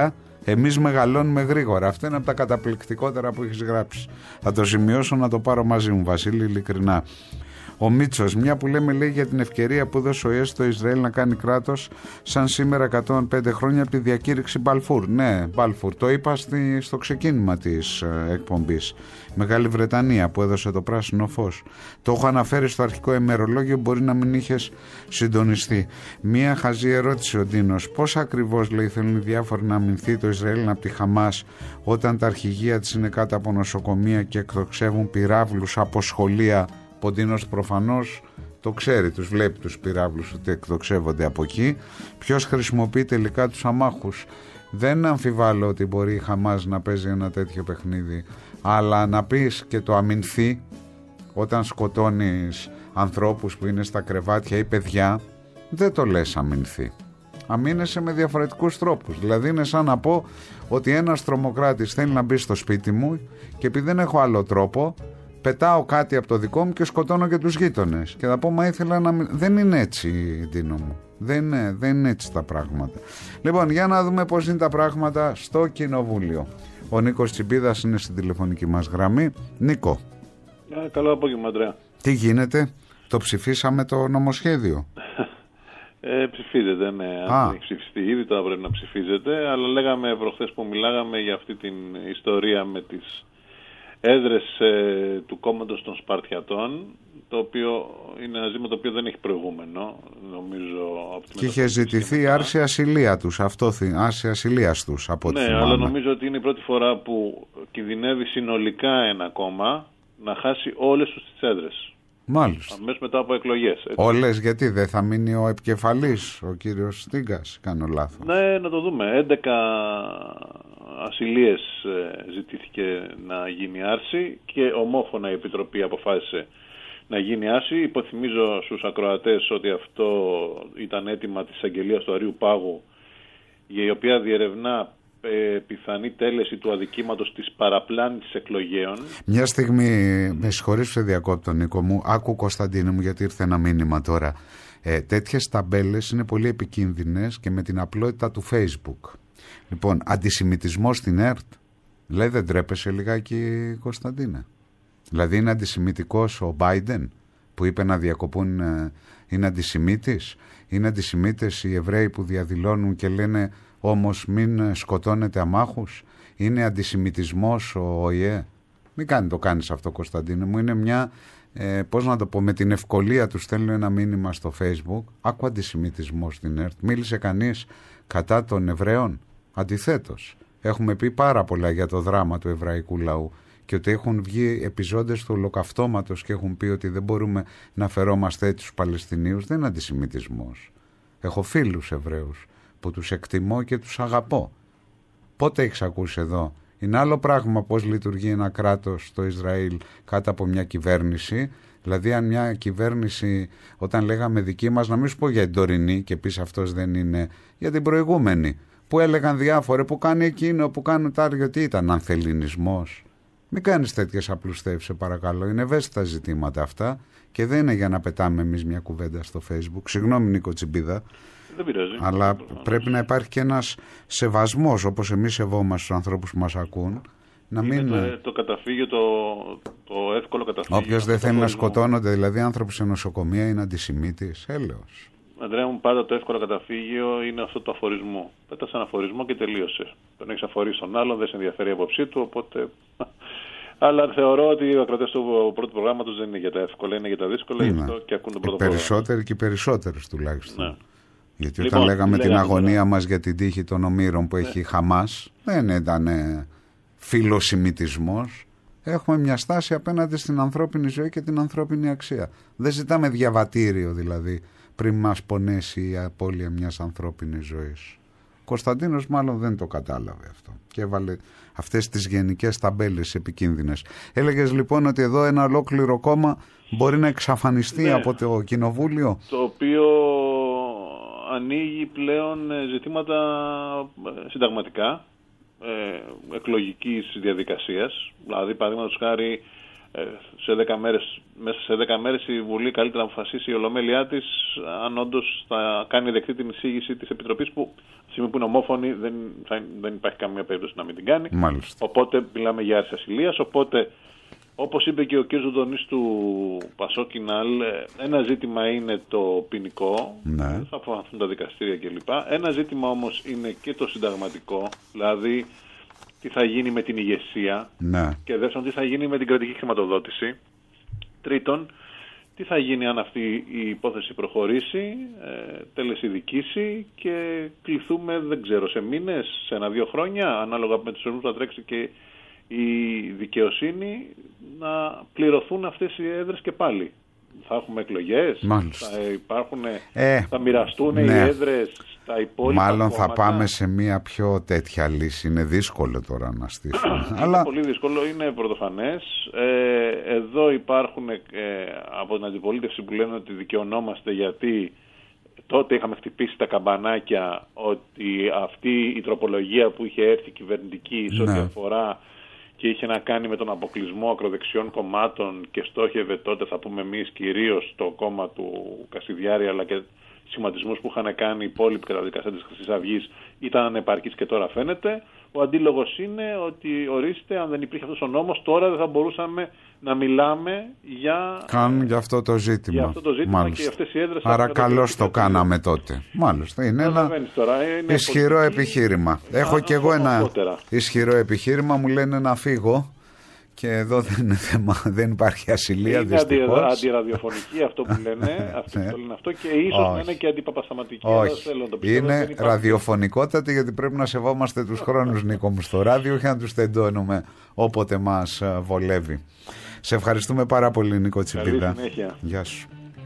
Εμείς μεγαλώνουμε γρήγορα. Αυτό είναι από τα καταπληκτικότερα που έχεις γράψει. Θα το σημειώσω να το πάρω μαζί μου, Βασίλη, ειλικρινά. Ο Μίτσος, μια που λέμε λέει για την ευκαιρία που δώσε ο ΙΕ στο Ισραήλ να κάνει κράτος σαν σήμερα εκατόν πέντε χρόνια από τη διακήρυξη Μπαλφούρ. Ναι, Μπαλφούρ, το είπα στη, στο ξεκίνημα της ε, εκπομπής. Μεγάλη Βρετανία που έδωσε το πράσινο φως. Το έχω αναφέρει στο αρχικό ημερολόγιο, μπορεί να μην είχες συντονιστεί. Μια χαζή ερώτηση ο Ντίνος. Πώς ακριβώς λέει θέλουν οι διάφοροι να αμυνθεί το Ισραήλ από τη Χαμάς όταν τα αρχηγεία της είναι κάτω από νοσοκομεία και εκτοξεύουν πυράβλους από σχολεία? Ποντίνος προφανώς το ξέρει, τους βλέπει τους πυράβλους ότι εκτοξεύονται από εκεί. Ποιος χρησιμοποιεί τελικά τους αμάχους? Δεν αμφιβάλλω ότι μπορεί η Χαμάς να παίζει ένα τέτοιο παιχνίδι, αλλά να πεις και το αμυνθεί όταν σκοτώνεις ανθρώπους που είναι στα κρεβάτια ή παιδιά, δεν το λες αμυνθεί. Αμήνεσαι με διαφορετικούς τρόπους. Δηλαδή είναι σαν να πω ότι ένας τρομοκράτης θέλει να μπει στο σπίτι μου και επειδή δεν έχω άλλο τρόπο, πετάω κάτι από το δικό μου και σκοτώνω και τους γείτονες. Και θα πω, μα ήθελα να μην... Δεν είναι έτσι, Ντίνο μου. Δεν είναι, δεν είναι έτσι τα πράγματα. Λοιπόν, για να δούμε πώς είναι τα πράγματα στο Κοινοβούλιο. Ο Νίκος Τσιμπίδας είναι στην τηλεφωνική μας γραμμή. Νίκο. Ε, καλό απόγευμα, Αντρέα. Τι γίνεται, το ψηφίσαμε το νομοσχέδιο? Ε, ψηφίζεται, ναι. Αν έχει ψηφιστεί ήδη, τώρα πρέπει να ψηφίζεται. Αλλά λέγαμε προχθές που μιλάγαμε για αυτή την ιστορία με τις έδρες ε, του κόμματος των Σπαρτιατών, το οποίο είναι ένα ζήτημα το οποίο δεν έχει προηγούμενο, νομίζω. Από τη και είχε ζητηθεί άρση ασυλία τους, αυτό, άρση ασυλίας τους, από ό,τι ναι, θυμάμαι. Αλλά νομίζω ότι είναι η πρώτη φορά που κινδυνεύει συνολικά ένα κόμμα να χάσει όλες τους τις έδρες. Μάλιστα. Αμέσως μετά από εκλογές. Έτσι. Όλες, γιατί δεν θα μείνει ο επικεφαλής, ο κύριος Στίγκας, κάνω λάθος? Ναι, να το δούμε. έντεκα ασυλίες ζητήθηκε να γίνει άρση και ομόφωνα η Επιτροπή αποφάσισε να γίνει άρση. Υποθυμίζω στους ακροατές ότι αυτό ήταν αίτημα της Αγγελίας του Αρείου Πάγου, για η οποία διερευνά ε, πιθανή τέλεση του αδικήματος της παραπλάνησης εκλογέων. Μια στιγμή, με συγχωρείς που σε διακόπτω, Νίκο μου, άκου Κωνσταντίνο μου, γιατί ήρθε ένα μήνυμα τώρα. Ε, τέτοιες ταμπέλες είναι πολύ επικίνδυνες και με την απλότητα του Facebook. Λοιπόν, αντισημιτισμό στην ΕΡΤ, λέει, δεν τρέπεσαι λιγάκι, Κωνσταντίνε? Δηλαδή είναι αντισημιτικός ο Biden που είπε να διακοπούν, ε, είναι αντισημίτης? Είναι αντισημίτες οι Εβραίοι που διαδηλώνουν και λένε όμως μην σκοτώνετε αμάχους? Είναι αντισημιτισμός ο ΟΗΕ? Μην κάνει, το κάνεις αυτό, Κωνσταντίνε μου. Είναι μια, ε, πώς να το πω, με την ευκολία του στέλνω ένα μήνυμα στο Facebook. Άκου αντισημιτισμό στην ΕΡΤ. Μίλησε κανείς κατά των Εβραίων? Αντιθέτως, έχουμε πει πάρα πολλά για το δράμα του εβραϊκού λαού και ότι έχουν βγει επιζώντες του ολοκαυτώματος και έχουν πει ότι δεν μπορούμε να φερόμαστε έτσι στους Παλαιστινίους. Δεν είναι αντισημιτισμός. Έχω φίλους Εβραίους που τους εκτιμώ και τους αγαπώ. Πότε έχεις ακούσει εδώ? Είναι άλλο πράγμα πώς λειτουργεί ένα κράτος στο Ισραήλ κάτω από μια κυβέρνηση. Δηλαδή αν μια κυβέρνηση, όταν λέγαμε δική μας, να μην σου πω για την τωρινή και πεις αυτός δεν είναι, για την προηγούμενη, που έλεγαν διάφορα, που κάνει εκείνο, που κάνουν τάριο, τι ήταν, ανθεληνισμός? Μην κάνεις τέτοιες απλουστεύσεις, σε παρακαλώ. Είναι ευαίσθητα ζητήματα αυτά και δεν είναι για να πετάμε εμείς μια κουβέντα στο Facebook. Συγγνώμη, Νίκο Τσιμπίδα. Δεν πειράζει. Αλλά πρέπει να υπάρχει και ένας σεβασμός, όπως εμείς σεβόμαστε στους ανθρώπους που μας ακούν. Να μην... Είναι το, το καταφύγιο, το, το εύκολο καταφύγιο. Όποιος δεν θέλει να σκοτώνονται, δηλαδή άνθρωποι σε νοσοκομεία, είναι αντισημίτης. Έλεος. Αντρέα μου, πάντα το εύκολο καταφύγιο είναι αυτό το αφορισμό. Πέτας ένα αφορισμό και τελείωσε. Τον έχεις αφορίσει τον άλλον, δεν σε ενδιαφέρει η απόψή του, οπότε. Αλλά θεωρώ ότι οι ακροατές του πρώτου προγράμματος δεν είναι για τα εύκολα, είναι για τα δύσκολα, γι' αυτό και ακούν τον πρώτο πρόγραμμα. Περισσότεροι και περισσότερους τουλάχιστον. Ναι. Γιατί λοιπόν, όταν λέγαμε την αγωνία τώρα μας για την τύχη των ομήρων που ναι. έχει η Χαμάς, δεν ήταν φιλοσημιτισμός. Έχουμε μια στάση απέναντι στην ανθρώπινη ζωή και την ανθρώπινη αξία. Δεν ζητάμε διαβατήριο δηλαδή πριν μας πονέσει η απώλεια μιας ανθρώπινης ζωής. Ο Κωνσταντίνος μάλλον δεν το κατάλαβε αυτό και έβαλε αυτές τις γενικές ταμπέλες επικίνδυνες. Έλεγες λοιπόν ότι εδώ ένα ολόκληρο κόμμα μπορεί να εξαφανιστεί ναι. από το κοινοβούλιο. Το οποίο ανοίγει πλέον ζητήματα συνταγματικά, ε, εκλογικής διαδικασίας. Δηλαδή, παραδείγματος χάρη, Ε, σε δέκα μέρες, μέσα σε δέκα μέρες η Βουλή καλύτερα να αποφασίσει η Ολομέλειά της αν όντως θα κάνει δεκτή την εισήγηση της Επιτροπής, που στη στιγμή που είναι ομόφωνη δεν, θα, δεν υπάρχει καμία περίπτωση να μην την κάνει. Μάλιστα. Οπότε μιλάμε για άρση ασυλίας. Οπότε, όπως είπε και ο κ. Ζουδονής του Πασόκιναλ, ένα ζήτημα είναι το ποινικό, ναι. θα αποφανθούν τα δικαστήρια κλπ. Ένα ζήτημα όμως είναι και το συνταγματικό, δηλαδή τι θα γίνει με την ηγεσία, ναι. και δεύτερον τι θα γίνει με την κρατική χρηματοδότηση. Τρίτον, τι θα γίνει αν αυτή η υπόθεση προχωρήσει, ε, τελεσιδικήσει και κληθούμε, δεν ξέρω, σε μήνες, σε ένα-δύο χρόνια, ανάλογα με τους ορμούς που θα τρέξει και η δικαιοσύνη, να πληρωθούν αυτές οι έδρες και πάλι. Θα έχουμε εκλογές, θα υπάρχουν, ε, θα μοιραστούν ναι. οι έδρες στα υπόλοιπα Μάλλον κόμματα. Θα πάμε σε μια πιο τέτοια λύση. Είναι δύσκολο τώρα να στήσουμε. Είναι Αλλά... πολύ δύσκολο, είναι πρωτοφανές. Ε, εδώ υπάρχουν ε, από την αντιπολίτευση που λένε ότι δικαιωνόμαστε γιατί τότε είχαμε χτυπήσει τα καμπανάκια ότι αυτή η τροπολογία που είχε έρθει κυβερνητική σε ό,τι ναι. αφορά και είχε να κάνει με τον αποκλεισμό ακροδεξιών κομμάτων και στόχευε τότε, θα πούμε εμείς, κυρίως το κόμμα του Κασιδιάρη, αλλά και σχηματισμούς που είχαν κάνει οι υπόλοιποι καταδικαστές της Χρυσής Αυγής, ήταν ανεπαρκής και τώρα φαίνεται. Ο αντίλογος είναι ότι ορίστε, αν δεν υπήρχε αυτός ο νόμος, τώρα δεν θα μπορούσαμε να μιλάμε για, Καν για αυτό το ζήτημα. Για αυτό το ζήτημα και αυτές οι έδρες. Άρα καλώς το κάναμε τότε. Μάλιστα. Είναι ένα τώρα, είναι ισχυρό πολιτική... επιχείρημα. Έχω κι εγώ ένα αργότερα. ισχυρό επιχείρημα. Μου λένε να φύγω. Και εδώ δεν είναι θέμα, δεν υπάρχει ασυλία, δυστυχώς. Είναι αντιραδιοφωνική αυτό που λένε, αυτοί που λένε αυτό, και ίσως να είναι και αντιπαπασταματική. Όχι, είναι ραδιοφωνικότατη, γιατί πρέπει να σεβόμαστε τους χρόνους, Νίκο μου, στο ράδιο και να τους τεντώνουμε όποτε μας βολεύει. Σε ευχαριστούμε πάρα πολύ, Νίκο Τσιμπίδα. Καλή συνέχεια. Γεια σου.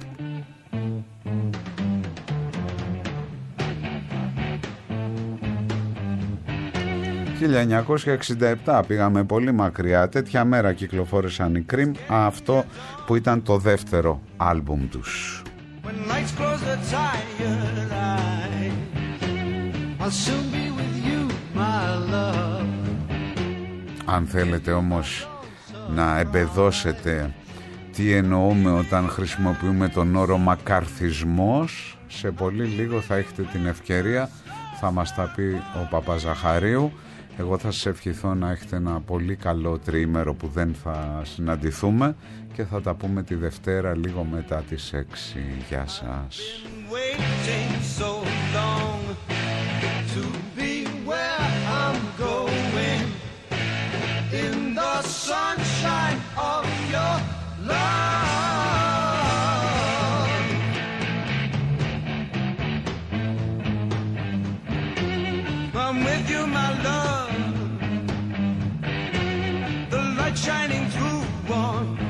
χίλια εννιακόσια εξήντα επτά πήγαμε πολύ μακριά. Τέτοια μέρα κυκλοφόρησαν οι Cream, αυτό που ήταν το δεύτερο άλμπουμ τους. Αν θέλετε όμως να εμπεδώσετε τι εννοούμε όταν χρησιμοποιούμε τον όρο μακαρθισμός, σε πολύ λίγο θα έχετε την ευκαιρία, θα μας τα πει ο Παπαζαχαρίου. Εγώ θα σας ευχηθώ να έχετε ένα πολύ καλό τριήμερο που δεν θα συναντηθούμε και θα τα πούμε τη Δευτέρα λίγο μετά τις έξι. Γεια σας. I'm with you, my love, the light shining through one